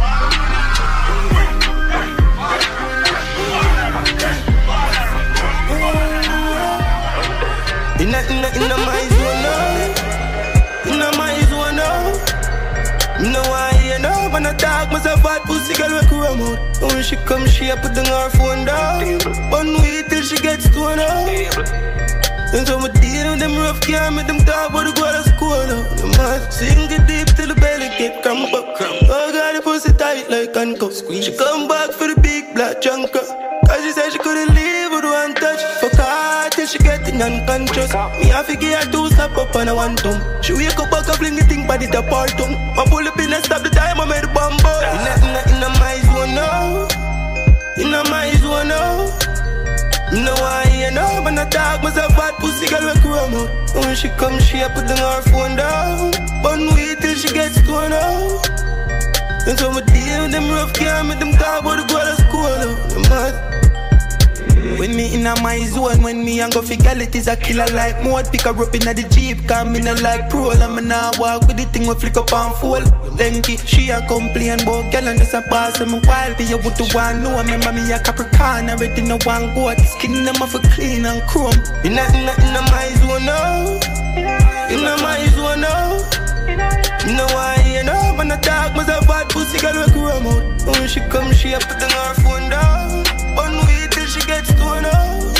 In a, in a, in a my zone now. In a my zone now. You know why you know when I talk myself bad pussy girl we come out. When she come she a put her phone down. One way till she gets stoned out. And so me deal with them rough can't make them talk about the go to school now. The man sing it deep till the belly get cramp up. Oh God the pussy tight like handcuffs. She come back for the big black junker. Cause she said she couldn't leave with one touch. Fuck her till she getting unconscious. Me have to give her two stop up on a one tongue. She wake up back up fling the thing body the part tongue. I pull up in and stop the time I made the bomb boy. In a, in a, in a my zone now. In a my zone now. You know why you know when I talk myself bad pussy girl we come out. When she come she a put her phone down. One way till she gets stoned out. And so me deal with them rough can't make them talk about the go to school now. The mad. When me in a my zone, when me and go figure it is a killer like mode. Pick her up in a the jeep, cause me not like pro. And me not walk with the thing we flick up and fall. Lenky, she a complain about girl and just a pass them a while. Be able to one know, remember me a Capricorn. Already no one go at the skin them off a clean and chrome. In a, in a, in a my zone now. In a my zone now. You know why you know when I talk myself bad pussy girl we come out. When she come she a put her phone down. One way till she gets stoned out.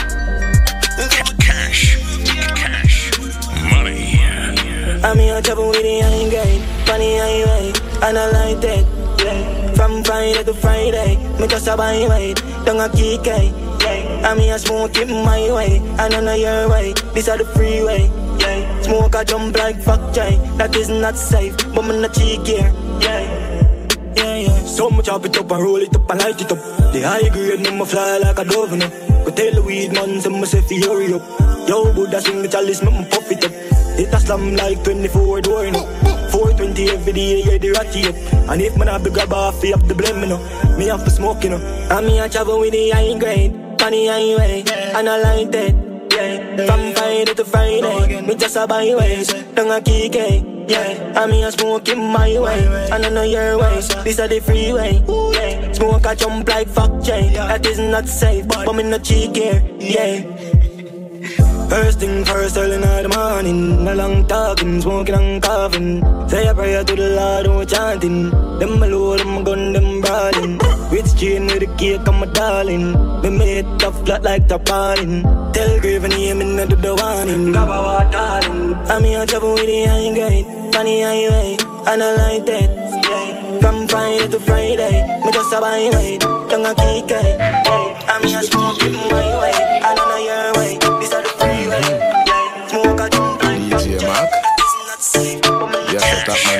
Cash, cash, money. I'm here trouble with the high grade. Funny highway, and I like that. Yeah. From Friday to Friday, me just a buy weight, don't a kick it. Yeah. I'm here smoking my way, and I know your way. This are the freeway. Yeah. Smoke a jump like fuck Jay. That is not safe, but me not cheek here. Yeah. Yeah, yeah. So much chop it up and roll it up and light it up. The high grade, me fly like a dove, no. Go tell the weed man, so me say fi hurry up. Yo, Buddha swing the chalice, me puff it up. It a slam like twenty-four door, no. four twenty every day, yeah, the ratty up. And if man have the grab off, fi up the blame, you know. Me have to smoke, you know. And me a travel with the high grade, on the highway, and I like that. Yeah. From Friday to Friday, me just a buy ways, don't a kick it. Yeah, I mean I smoke in my way, and I know your ways. This are the freeway. Yeah, smoke a jump like fuck Jay. That is not safe, but me not cheek here. Yeah. First thing first, early in the morning, a long talking, smoking and coughing. Say a prayer to the Lord, who chanting. Them a load, them a gun, them brawling. With chain with the cake, I'm a darling. Me made tough flat like tarpaulin. Tell Grave name and I do the warning. Gabba wa darling. I'm here trouble with the high grade, funny highway, and I like that. Yeah. From Friday to Friday, me just a buy weight, don't a kick it. Yeah. I'm here smoking my way, and I know your way. This are the freeway. Yeah. Smoke a jump like D J Mark. Yeah, set up my country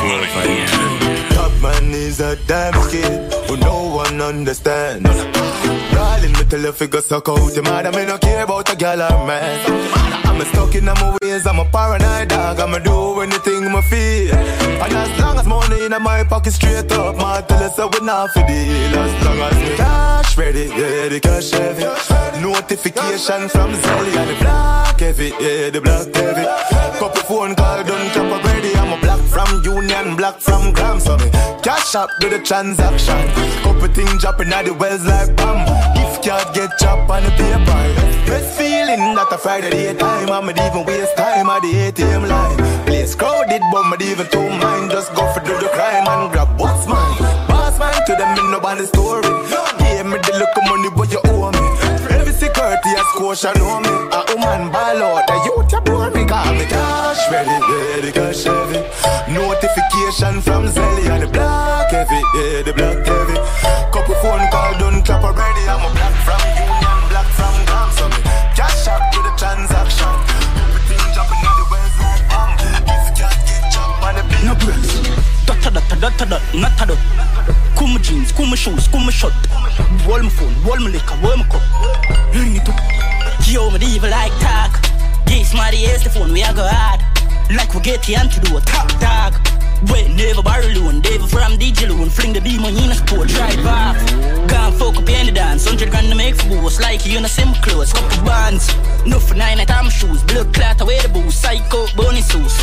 money. Top man is a damn kid who no one understands. Darling, me tell you figure suck out your mother. Me no care about a girl or man. I'm stuck in my ways, I'm a paranoid dog. I'ma do anything I feel. And as long as money in my pocket straight up, my tell us so we not for deal. As long as me cash ready, yeah, the cash heavy. Notification from Zelly and the black heavy, yeah, the black heavy. Couple phone call done, chop already. I'm a black from Union, black from Gram. So me cash up, do the transaction. Couple things dropping out the wells like bam. If can't get chop on the paper. Best feeling that a Friday daytime. I'ma even waste time at the A T M line. Place crowded, but me even two mind. Just go for do the crime and grab what's mine. Pass mine to them in nobody's story. Give me the look of money, but you owe me. Every security a squash and know me. A woman ball out, the youth you bore me. Call me cash ready, yeah, the cash heavy. Notification from Zelly and the black heavy, yeah, the black heavy. Couple phone call done, clap already. I'm a black from Union, black from Gram. So me cash up to the transaction. Everything jumping on the wells like bam. If you can't get jump on the beat. No breaks. Dot dot dot dot dot, not a dot. Cool my jeans, cool my shoes, cool my shirt. Roll my phone, roll my liquor, roll my cup. Ring it up. Yo, me evil like talk. This my the the phone, we a go hard. Like we get the antidote, top dog. Wait, never borrow loan, David from D J loan. Fling the beam on you in a sport, drive off. Gone fuck up in the dance, hundred grand to make for boss. Like you in a simple clothes, couple bands. No for nine at time shoes, blood clot away the booze. Psycho, bunny sauce.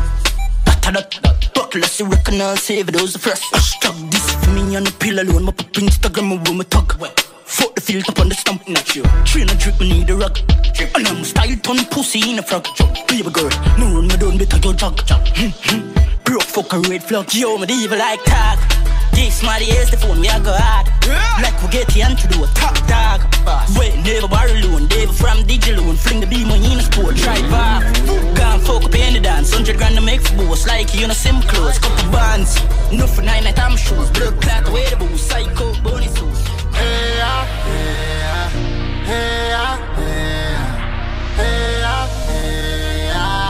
Buckle, let's see, recognize, save those the first. Stop this for me on the pill alone. My pop Instagram, my room, my talk. Fuck the filter up on the stump, not you. Train a drip, me need a rug. And I'm style ton pussy in a frog. Baby girl, no run me down, better go jog. Broke fuck a red flag. Yo, me evil like tag. This my the the phone, we a go hard. Like we get the antidote, top dog. Wait, never borrow loan, David from D J loan. Fling the beam on you in a sport, drive off. Gone fuck up in the dance, hundred grand to make for boss. Like you in a sim clothes, couple bands. No for nine at I'm shoes, blood clot away the booze. Psycho, bunny sauce. Hey, yeah, hey, yeah, hey, yeah, hey, yeah, hey,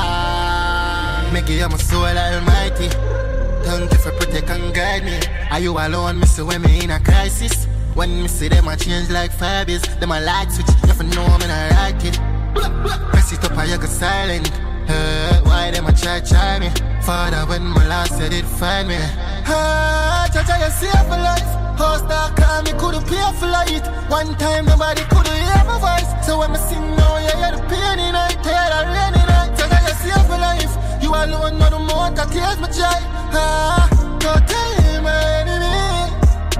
yeah. Make you my soul almighty. Thank you for protect and guide me. Are you alone, miss when me in a crisis? When me see them a change like Fabies, them a light switch, never know me not like it. Press it up and you go silent. Uh, why them a try try me? Father, when my last said it find me. Ah, Jaja, you save my life. House that call me couldn't pay for light. One time nobody could hear my voice. So when me sing now, you hear the pain in night, hear the rainy night. Jaja, you save my life. You alone know the more that tears my joy. Ah, don't tell my enemy.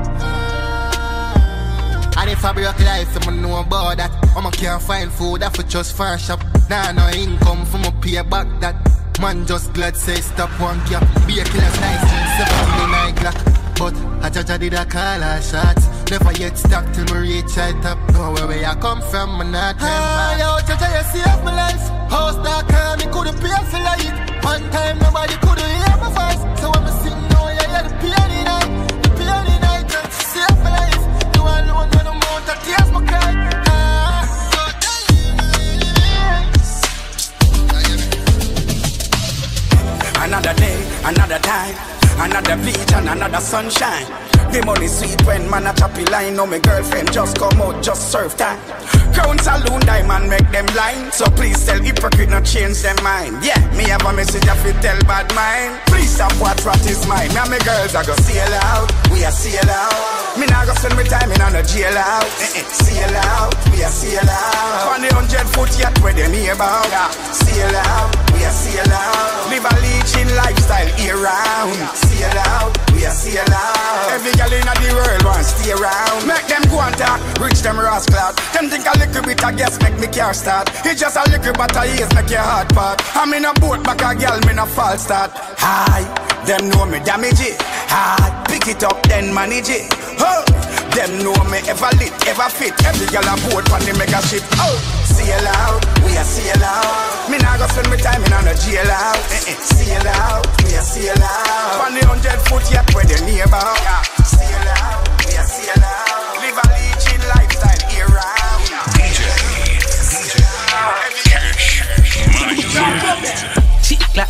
Ah. And if I break life, I'ma know about that. I'ma can't find food, I for just fire shop. Nah, no income for my pay back that. Man just glad say stop one cap. Be a killer's nineteen seventy-nine clock. But I judge I did a call a shot. Never yet stop till me reach I top. Know where, where I come from, I'm not time. Ah, yo, judge I save my life. House that call me couldn't pay for light. One time nobody could hear my voice. So when I sing now, you hear the pain in night. The pain in night, just save my life. You alone know the amount that tears my cry. Ah, another day, another time, another beach and another sunshine. The money sweet when man a choppy line. Now my girlfriend just come out, just serve time. Crown saloon diamond make them blind. So please tell hypocrite not change them mind. Yeah, me have a message I feel tell bad mind. Please stop what what is mine. Me and my girls I go sail out, we a sail out. Me nah go spend my time in on a jail out. Eh eh, sail out, we a sail out. On the hundred foot yacht where they near about. Sail out, we a sail out. Live a leeching lifestyle year round. Sail out, we a sail out. Every girl in the world wants stay around. Make them go and talk, reach them rascal. Them think a little bit I guess make me car start. It's just a little bit of years make your heart part. I'm in a boat back a girl, me no false start. Hi, them know me damage it. Hard, pick it up then manage it. Oh, them know me ever lit, ever fit. Every girl a boat on the mega ship. Oh, sail out, we a sail out. Me nah go spend my time in on a jail out. Eh eh, sail out, we a sail out. On the hundred foot yacht where they near about. Sail out, we a sail out. Live a leeching lifestyle year round. D J, D J, Cash Money. Chick like M B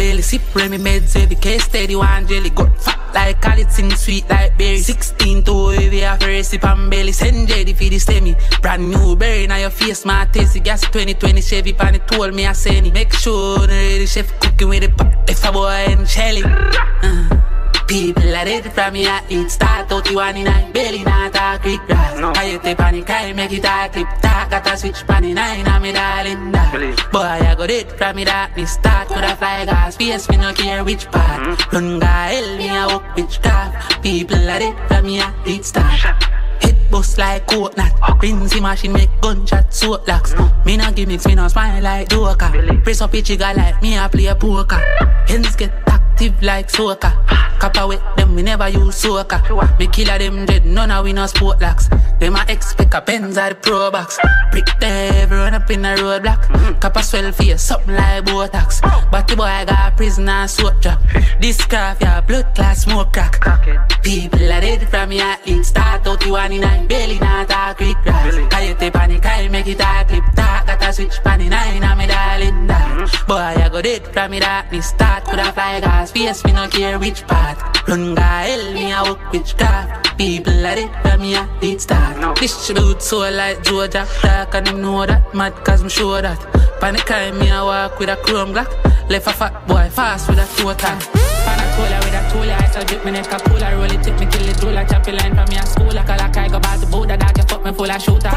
belly. Sip Remy meds, every case steady, one jelly. Got fat like call sing sweet like berry. Sixteen to heavy, have a recipe and belly. Send Jedi for the semi. Brand new berry, now your face, my tasty. Gas twenty twenty Chevy, pan it told me I send it. Make sure the ready chef cooking with the pot. If a boy and Shelly. Uh. People are ready from me at it. Start out you one in nine. Belly not a quick grass. I hit the panic, I make it a clip. Talk got a switch pan in nine. I'm a darling that. Boy, I got it from me that me start. Could I fly gas? Space me no care which part. Run guy, hell me a walk which craft. People are ready from me at it. Start. Hit bust like coconut. Rinsey machine make gunshot soap locks. Me no gimmicks, me no smile like Joker. Press up a trigger like me a play poker. Hands get active like soca. Copper with them, we never use soca. Me killer them dead, none of we no sport locks. Them a expect a Benz or the Pro Box. Brick devil run up in a roadblock. Copper swell face, something like Botox. But the boy got prison and soap drop. This craft, yeah, blood class smoke crack. People are ready from me at least. Start out you one in nine, belly not a quick grass. Coyote panic, I make it a clip. Talk got a switch pan in nine, I'm a darling that. Boy, I got it from me that me start. Could I fly gas, face me no care which part. Run guy, hell me a walk which craft. People are it from me at least start. No. Distribute so like Joe Jack Dark and them know that. Mad cause I'm sure that. Panic time me a walk with a chrome black. Left a fat boy fast with a total. Panacola with a tola, I saw drip me neck a cooler. Roll it, tip me, kill it, roll a choppy line from me a school. I call a guy, go back to Buddha, dog, you fuck me full of shooter.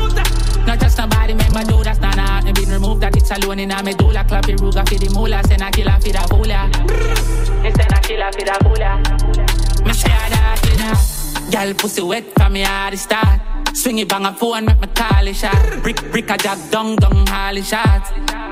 Not just nobody, remember do that's not a me been removed, that it's alone in a medulla. Clap it, ruga, feed the moolah, send a killer, feed a boolah. Me send a killer, feed a boolah. Me say a da, killer. Girl pussy wet from me at the start. Swing it bang a phone, make me call it shot. Brick, brick a jog, dung, dung, holly shot.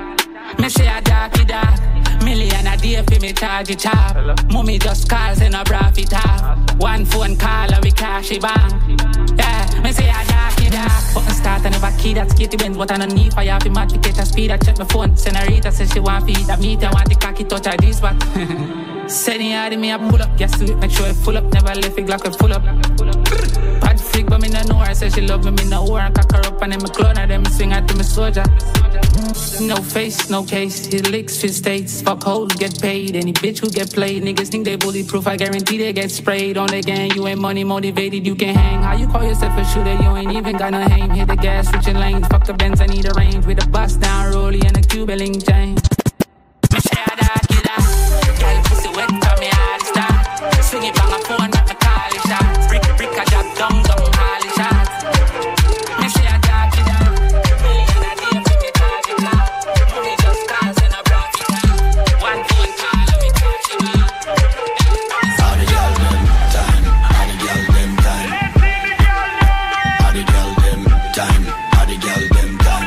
Me say a darky dark. Million a day for me charge it chop. Mommy just calls and a profit half. One phone call and we cash it bank. Yeah, me say a darky dark. Button start and never key that skitty bends. But I no need for you to match to catch a speed. I check my phone. Senorita says she want feed. That meat I want the cocky touch her this back. Sending out me a pull up. Yes, make sure it full up. Never left it like a full up. Bad freak but me no know her. Say she love me, me no war. And cock her up and then me clone her. Then me swing her to me soldier. No face, no case. It licks his states. Fuck hoes get paid. Any bitch who get played. Niggas think they bulletproof. I guarantee they get sprayed. On the gang, you ain't money motivated. You can hang. How you call yourself a shooter? You ain't even got no aim. Hit the gas, switching lanes. Fuck the Benz, I need a range. With a bust down rollie and a Cuban link chain. Me say I die, kid out. Girl, pussy wet, tell me how to start. Swing it bang a phone, not a call it shot. Brick, brick, a job, dumb, dumb, holly shot. Me say I die, kid out. Million a day, fifty charge it out. Money just calls and a profit out. One phone call and we catch it out. All the girl them time, all the girl them time. All the girl them time, all the girl them time.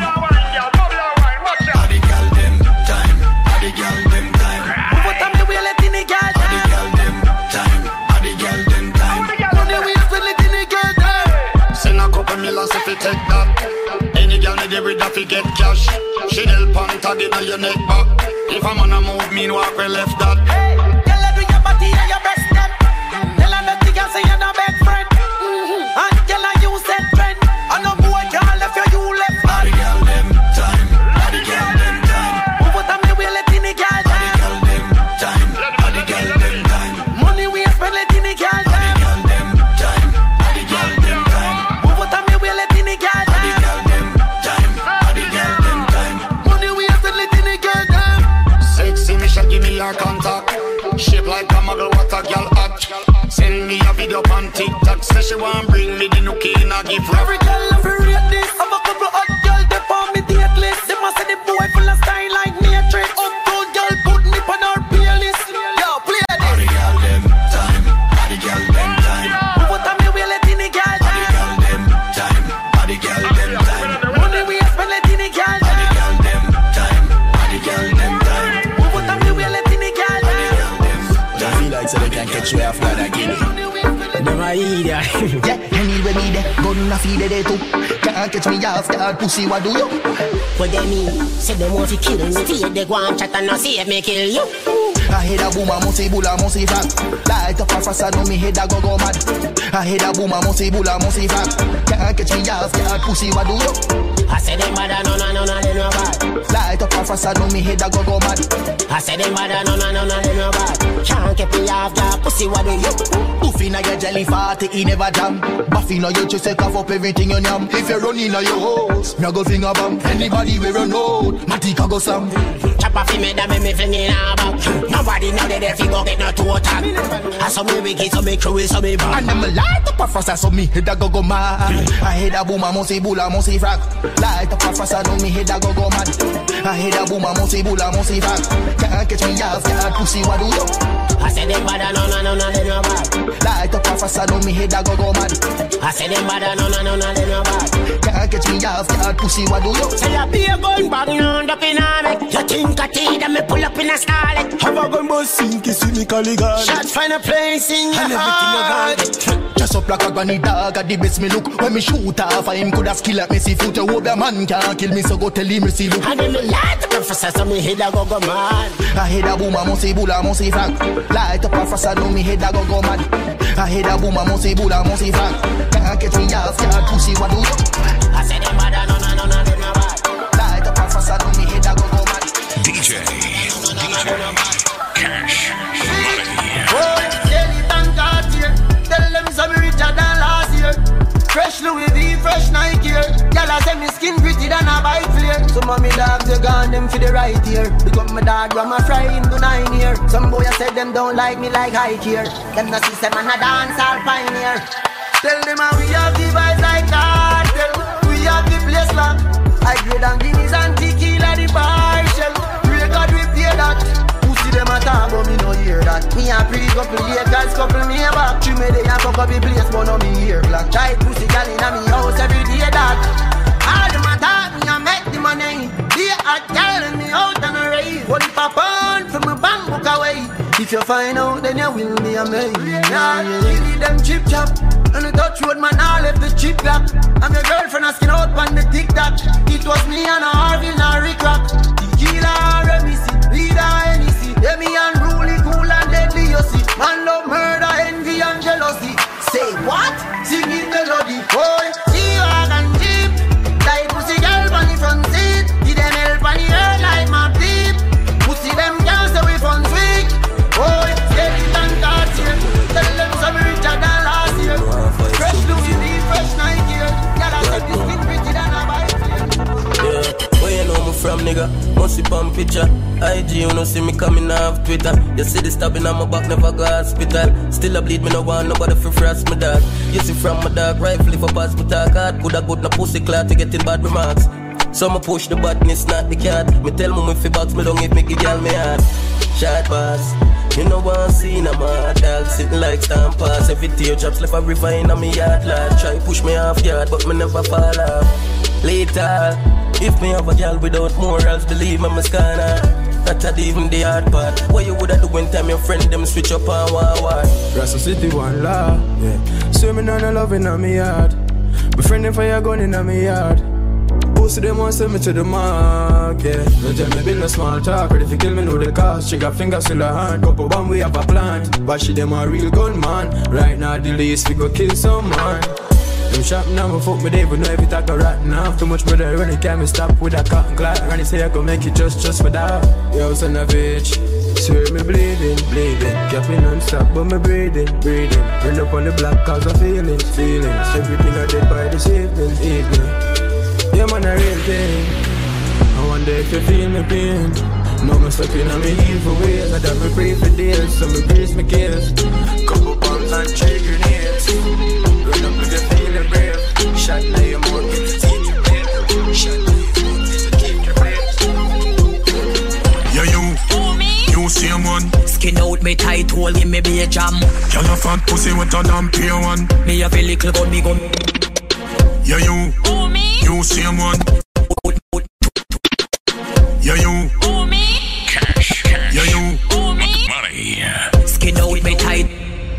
All the girl them time, all the girl them time. What time do we let in the girl All the girl them time, all the girl them time. Money we spend it in the girl time. Send a couple millions if you take that. Any girl need with that, you get cash. She help on tag it on your neck back. If I'm on a move, mean walk we left that. Hey, girl, let do your body and your breast step. Tell her nothing can say you're no best friend. Mm-hmm. And girl, and you set trend. And no boy can't left you, you left All the girl them time, all the girl them time. What time do we let in the girl All the girl them time, all the girl them time. Money we spend it in the girl time. All the girl them time, all the girl them time. What time do we let in the girl All the girl them time, all the girl them time. Money we spend it in the girl time. Sexy Michelle, give me your contact. Shape like a model, what a girl hot. Send me a video on TikTok. Say she want bring me the nookie in a gift wrap. Every girl love to rate this. Have a couple hot girl they on me date list. Them a say the boy full of style like Matrix. Uptown girl put me on her playlist. Yo, play this. All the girl them time, all the girl them time. What time do we let in the girl All the girl them time, all the girl them time. Money we spend it in the girl All the girl them time, all the girl them time. What time do we let in the girl Just feel like so they can catch you after that game. Them a idiot. Yeah, anyway me there, gun a feed there too. Can't catch me off guard, pussy, what do you? What they mean? Say them want to kill me. Fear they go and chat and not see if me kill you. I head a boom, I must say bull, I must say fat. Light up a fast, I know me head a go go mad. I head a boom, I must say bull, I must say fat. Can't catch me off guard, pussy, what do you? I said them bad, no, no, no, no, they no bad. Light up a fast, I know me head a go go mad. I said them bad, no, no, no, no, they no bad. Can't keep me off your pussy, what do you? Buffy na your jelly fatty, he never jam. Buffy na you just say cough up everything you yam. If you run in your house, me go finger bam. Anybody we run out, Matika go sam. Chop off me that make me fling in a back. Nobody know that if you go get no two attack. I saw me wicked, so me crew, so me bad. And them light up a fast, I saw me head a go go mad. I head a boom, I must say bull, I must say frag. Light up a fast, I know me head a go go mad. I head a boom, I must say bull, I must say frag. Can't catch me off, can't pussy, what do you? I said them bad, no, no, no, no, they no bad. Light up a fast, I know me head a go go mad. I said them bad, no, no, no, no, they no bad. Can't catch me off, can't pussy, what do you? Say you be a gun bag, round up in a me. You think I tea, then me pull up in a scarlet. Have a gun bus sink, you see me Caligan. Shots find a place in your and everything you got. Just up like a granny dog, at the best me look. When me shoot off, I him could have skill at me see foot. You hope a man can't kill me, so go tell him me see look. And then me light up a fast, so me head a go go mad. I head a boom, I must say bull, I must say frag. Light up a fast, I know me head a go go mad. I head a boom, I must say bull, I must say frag. Can't catch me off, can't pussy, what do you? I said them bad, no, no, no, no, they no bad. Light up a fast, I know me head a go go mad. D J, D J, Cash Money. Oh, daily thank God here. Tell them some richer than last year. Fresh Louis V, fresh Nike here. Y'all say me skin pretty than a bike flare. Some of me dogs they gone them for the right here. Because my dog run my fry into nine year. Some boy said them don't like me like high here. Them the system and a dance all pioneer. Tell them how we have the vibes like cartel. We have the place locked. I grade and guineas and tequila the bar shell. Pray God we pay that. Pussy them a talk but me no hear that. Me a pretty couple Lakers couple me a back. Three me they a fuck up the place but no me hear black. Tight pussy gal inna me house every day that. All them a talk me a make the money. They a calling me out on a rave. Only for pound from my bank book away. If you find out then you will be amazed. Yeah, give me them chip chop. And the Dutch road man all left the chip lock. I'm your girlfriend asking out on the TikTok. It was me and a Harvey and a Rick Rock. Tequila, Remisi, Rita, Hennessy. Demi unruly, cool and deadly, you see. Man love murder, envy and jealousy. Say what? Sing it melody. Boy, G-Wag and Jeep. Like pussy girl on the front seat. Give them help on the air like my deep. Pussy them can't stay with fun sweet. Boy, steady and cards here. Tell them some richer than last year. Fresh Louis V, fresh Nike here. Y'all have said this skin pretty than a bike here. Yeah, where you know me from, nigga? Must see pump picture. I G, you know see me coming off Twitter. You see the stabbing on my back, never go hospital. Still a bleed, me no want nobody for frost my dog. You see from my dog, rifle if I pass me talk hard. Coulda good no pussy clot to get in bad remarks. So me push the button, it's not the cat. Me tell me if he box me long, if me give y'all me heart. Shot pass. You know what I'm seeing, I'm a dog sitting like stamp pass. Every teardrops left a river in me yard, lad. Try push me off yard, but me never fall off. Later, if me have a girl without morals, believe me, I'm a scanner. That's not even the hard part. What you woulda do when time your friend them switch up on one war? Rasta City one law, yeah. Swimming on a loving on me yard. My friend them fire gun in on me yard. Pussy them want send me to the mark, yeah. No tell me build a small talk, or if you kill me know the cost. She got fingers still a hand, couple one we have a plant. But she them a real gunman. Right now the least we go kill someone. Them shot now, my fuck me they would know if you talk a rat now. Too much brother when it can't me stop with a cotton clock. Granny say I go make it just, just for that. Yo, son of a bitch, swear me bleeding, bleeding. Capping non-stop, but me breathing, breathing. Run up on the block cause I'm feeling, feelings. Everything I did by this evening, evening. Yeah man, a real thing. I wonder if you feel me pain. No me stepping on me evil ways. I don't me pray for days, so me brace my case. Couple bombs and three grenades. Run up with the feeling brave. Shot now you're more than the team you play. Shot now you're more than the team you play. Yeah you, you see a man. Skin out me tight hole, give me be a jam. Y'all a fat pussy with a damn pure one. Me have a little gun, me gun. Yeah you, you see a man. Yeah you, Cash, cash. yeah you, Money. Skin out me tight.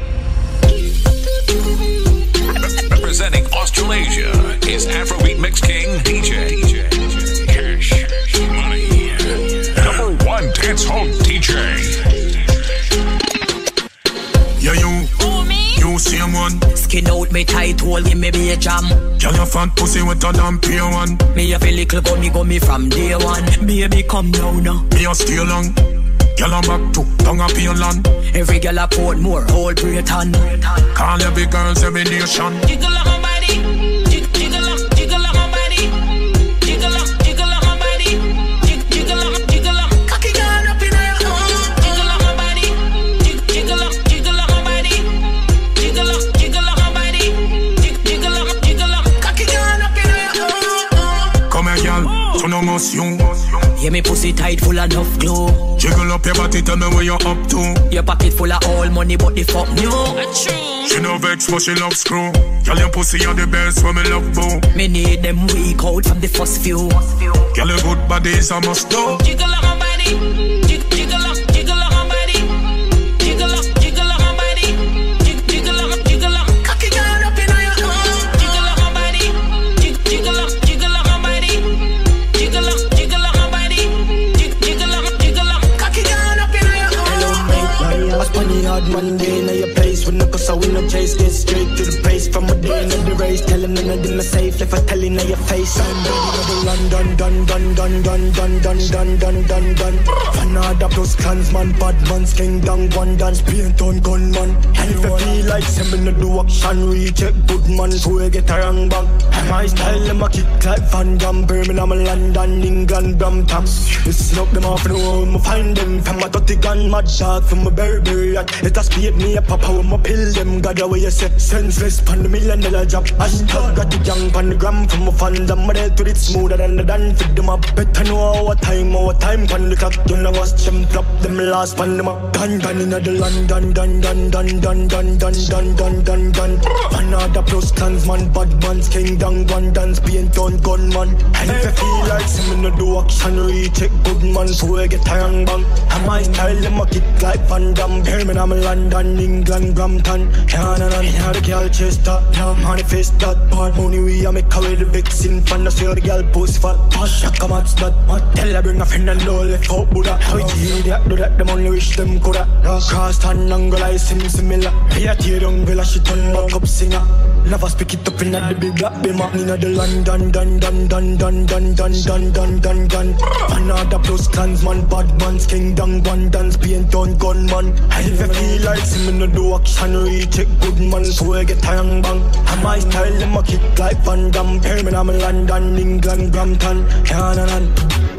Representing Australasia is Afrobeat Mix King D J. D J. Cash, Money. Number one dancehall D J. yeah you, you see a man. Skin out me me tight hole, give me be a jam. Girl, your fat pussy wetter than pure one. Me a feel little gummy gummy from day one. Baby, come now now. Me a stay long. Girl, I'm back to tongue up your land. Every girl a port more, whole Britain. Call every girl's every nation. Jiggle up my body. Jig, jiggle up, jiggle up my body. Jiggle up, jiggle up my body. Jig, jiggle up, jiggle up. Cocky girl up in your own. Jiggle up my body. Jig, jiggle up, jiggle up my body. Jiggle up, jiggle up my body. Jig, jiggle up, jiggle up. Cocky girl up in your own. Come here, girl. So no muss you. Yeah, me pussy tight full of enough glue. Jiggle up your body, tell me where you're up to. Your pocket full of all money, but the fuck new. She no vex, but she love screw. Girl, your pussy are the best for me love boo. Me need them weak out from the first few. Girl, your good body is a must do. Jiggle up my body. Jig, jiggle up, jiggle up my body. Jiggle up, jiggle up my body. Jig, jiggle up, jiggle up. Cocky girl up in your own. Jiggle up my body. Jig, jiggle up, jiggle up my body. Jiggle up, jiggle up my body. Jig, jiggle up, jiggle up. Cocky girl up in your own. Hello, mate. I spun the hard Monday in your place. When I cause I win no chase, get straight to the place. From a day in the race, telling them that I'm safe. If I tell in your face, I'm ready to run, dun, dun, dun, dun, dun, dun, dun, dun, dun, dun, dun. Fanada plus clansman, bad man's king, down one dance, paint on gunman. And if I feel like sending the do action, recheck good man, so we get a wrong bang. And my style, I'm a kick like Van Damme, Birmingham, London, England, Brampton. Listen up them off and home, find them. From my thirty gun, mad shot, from my Burberry. Let us speed me up, papa, with my pill them. God, away you say, senseless, pan the million dollar job. Hashtag got the young pan the gram from my fans. I'm ready to it smoother than the dance. Fit them up, better know our time, our time pan the clock. You know what's them flop, them last pan them up. Gun, gun, in the London, dun, dun, dun, dun, dun, dun, dun, dun, dun, dun. Fanada plus clansman, bad man's king, down one dance, paint on gunman. And if I feel like some in the do action, recheck good man, so we get a wrong bang. And my style, them a kick like Van Damme, Birmingham, London, England, Brampton. Can't and I the girl chase that, yeah, manifest that part. Money we a make away the vixen, fan the swear the girl post fat. Push a come out that, but tell her bring a friend and all left out Buddha. How it is that, do that, them only wish them coulda. Cross and angle, I seem similar. Hey, I tear down villa, she turn back up singer. Never speak it up in the big black be man in the London, dun, dun, dun, dun, dun, dun, dun, dun, dun, dun. Another plus clansman, bad man's king, down one dance, paint on gunman. And if I feel like some in the do action, recheck good man, so I get a young bang. And my style, them a kick like Van Damme, Birmingham, London, England, Brampton, Canaan.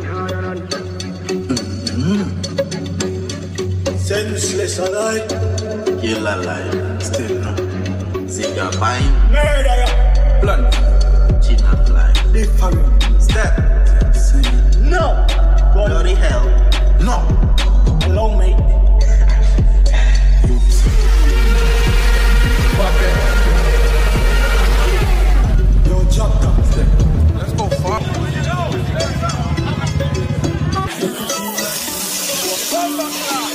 Senseless alive, kill alive, still no. Zigga fine, murderer, blunt, Gina fly, big family, step, no, bloody hell, no, hello mate. Yo, jump down, let's go far. Come back now.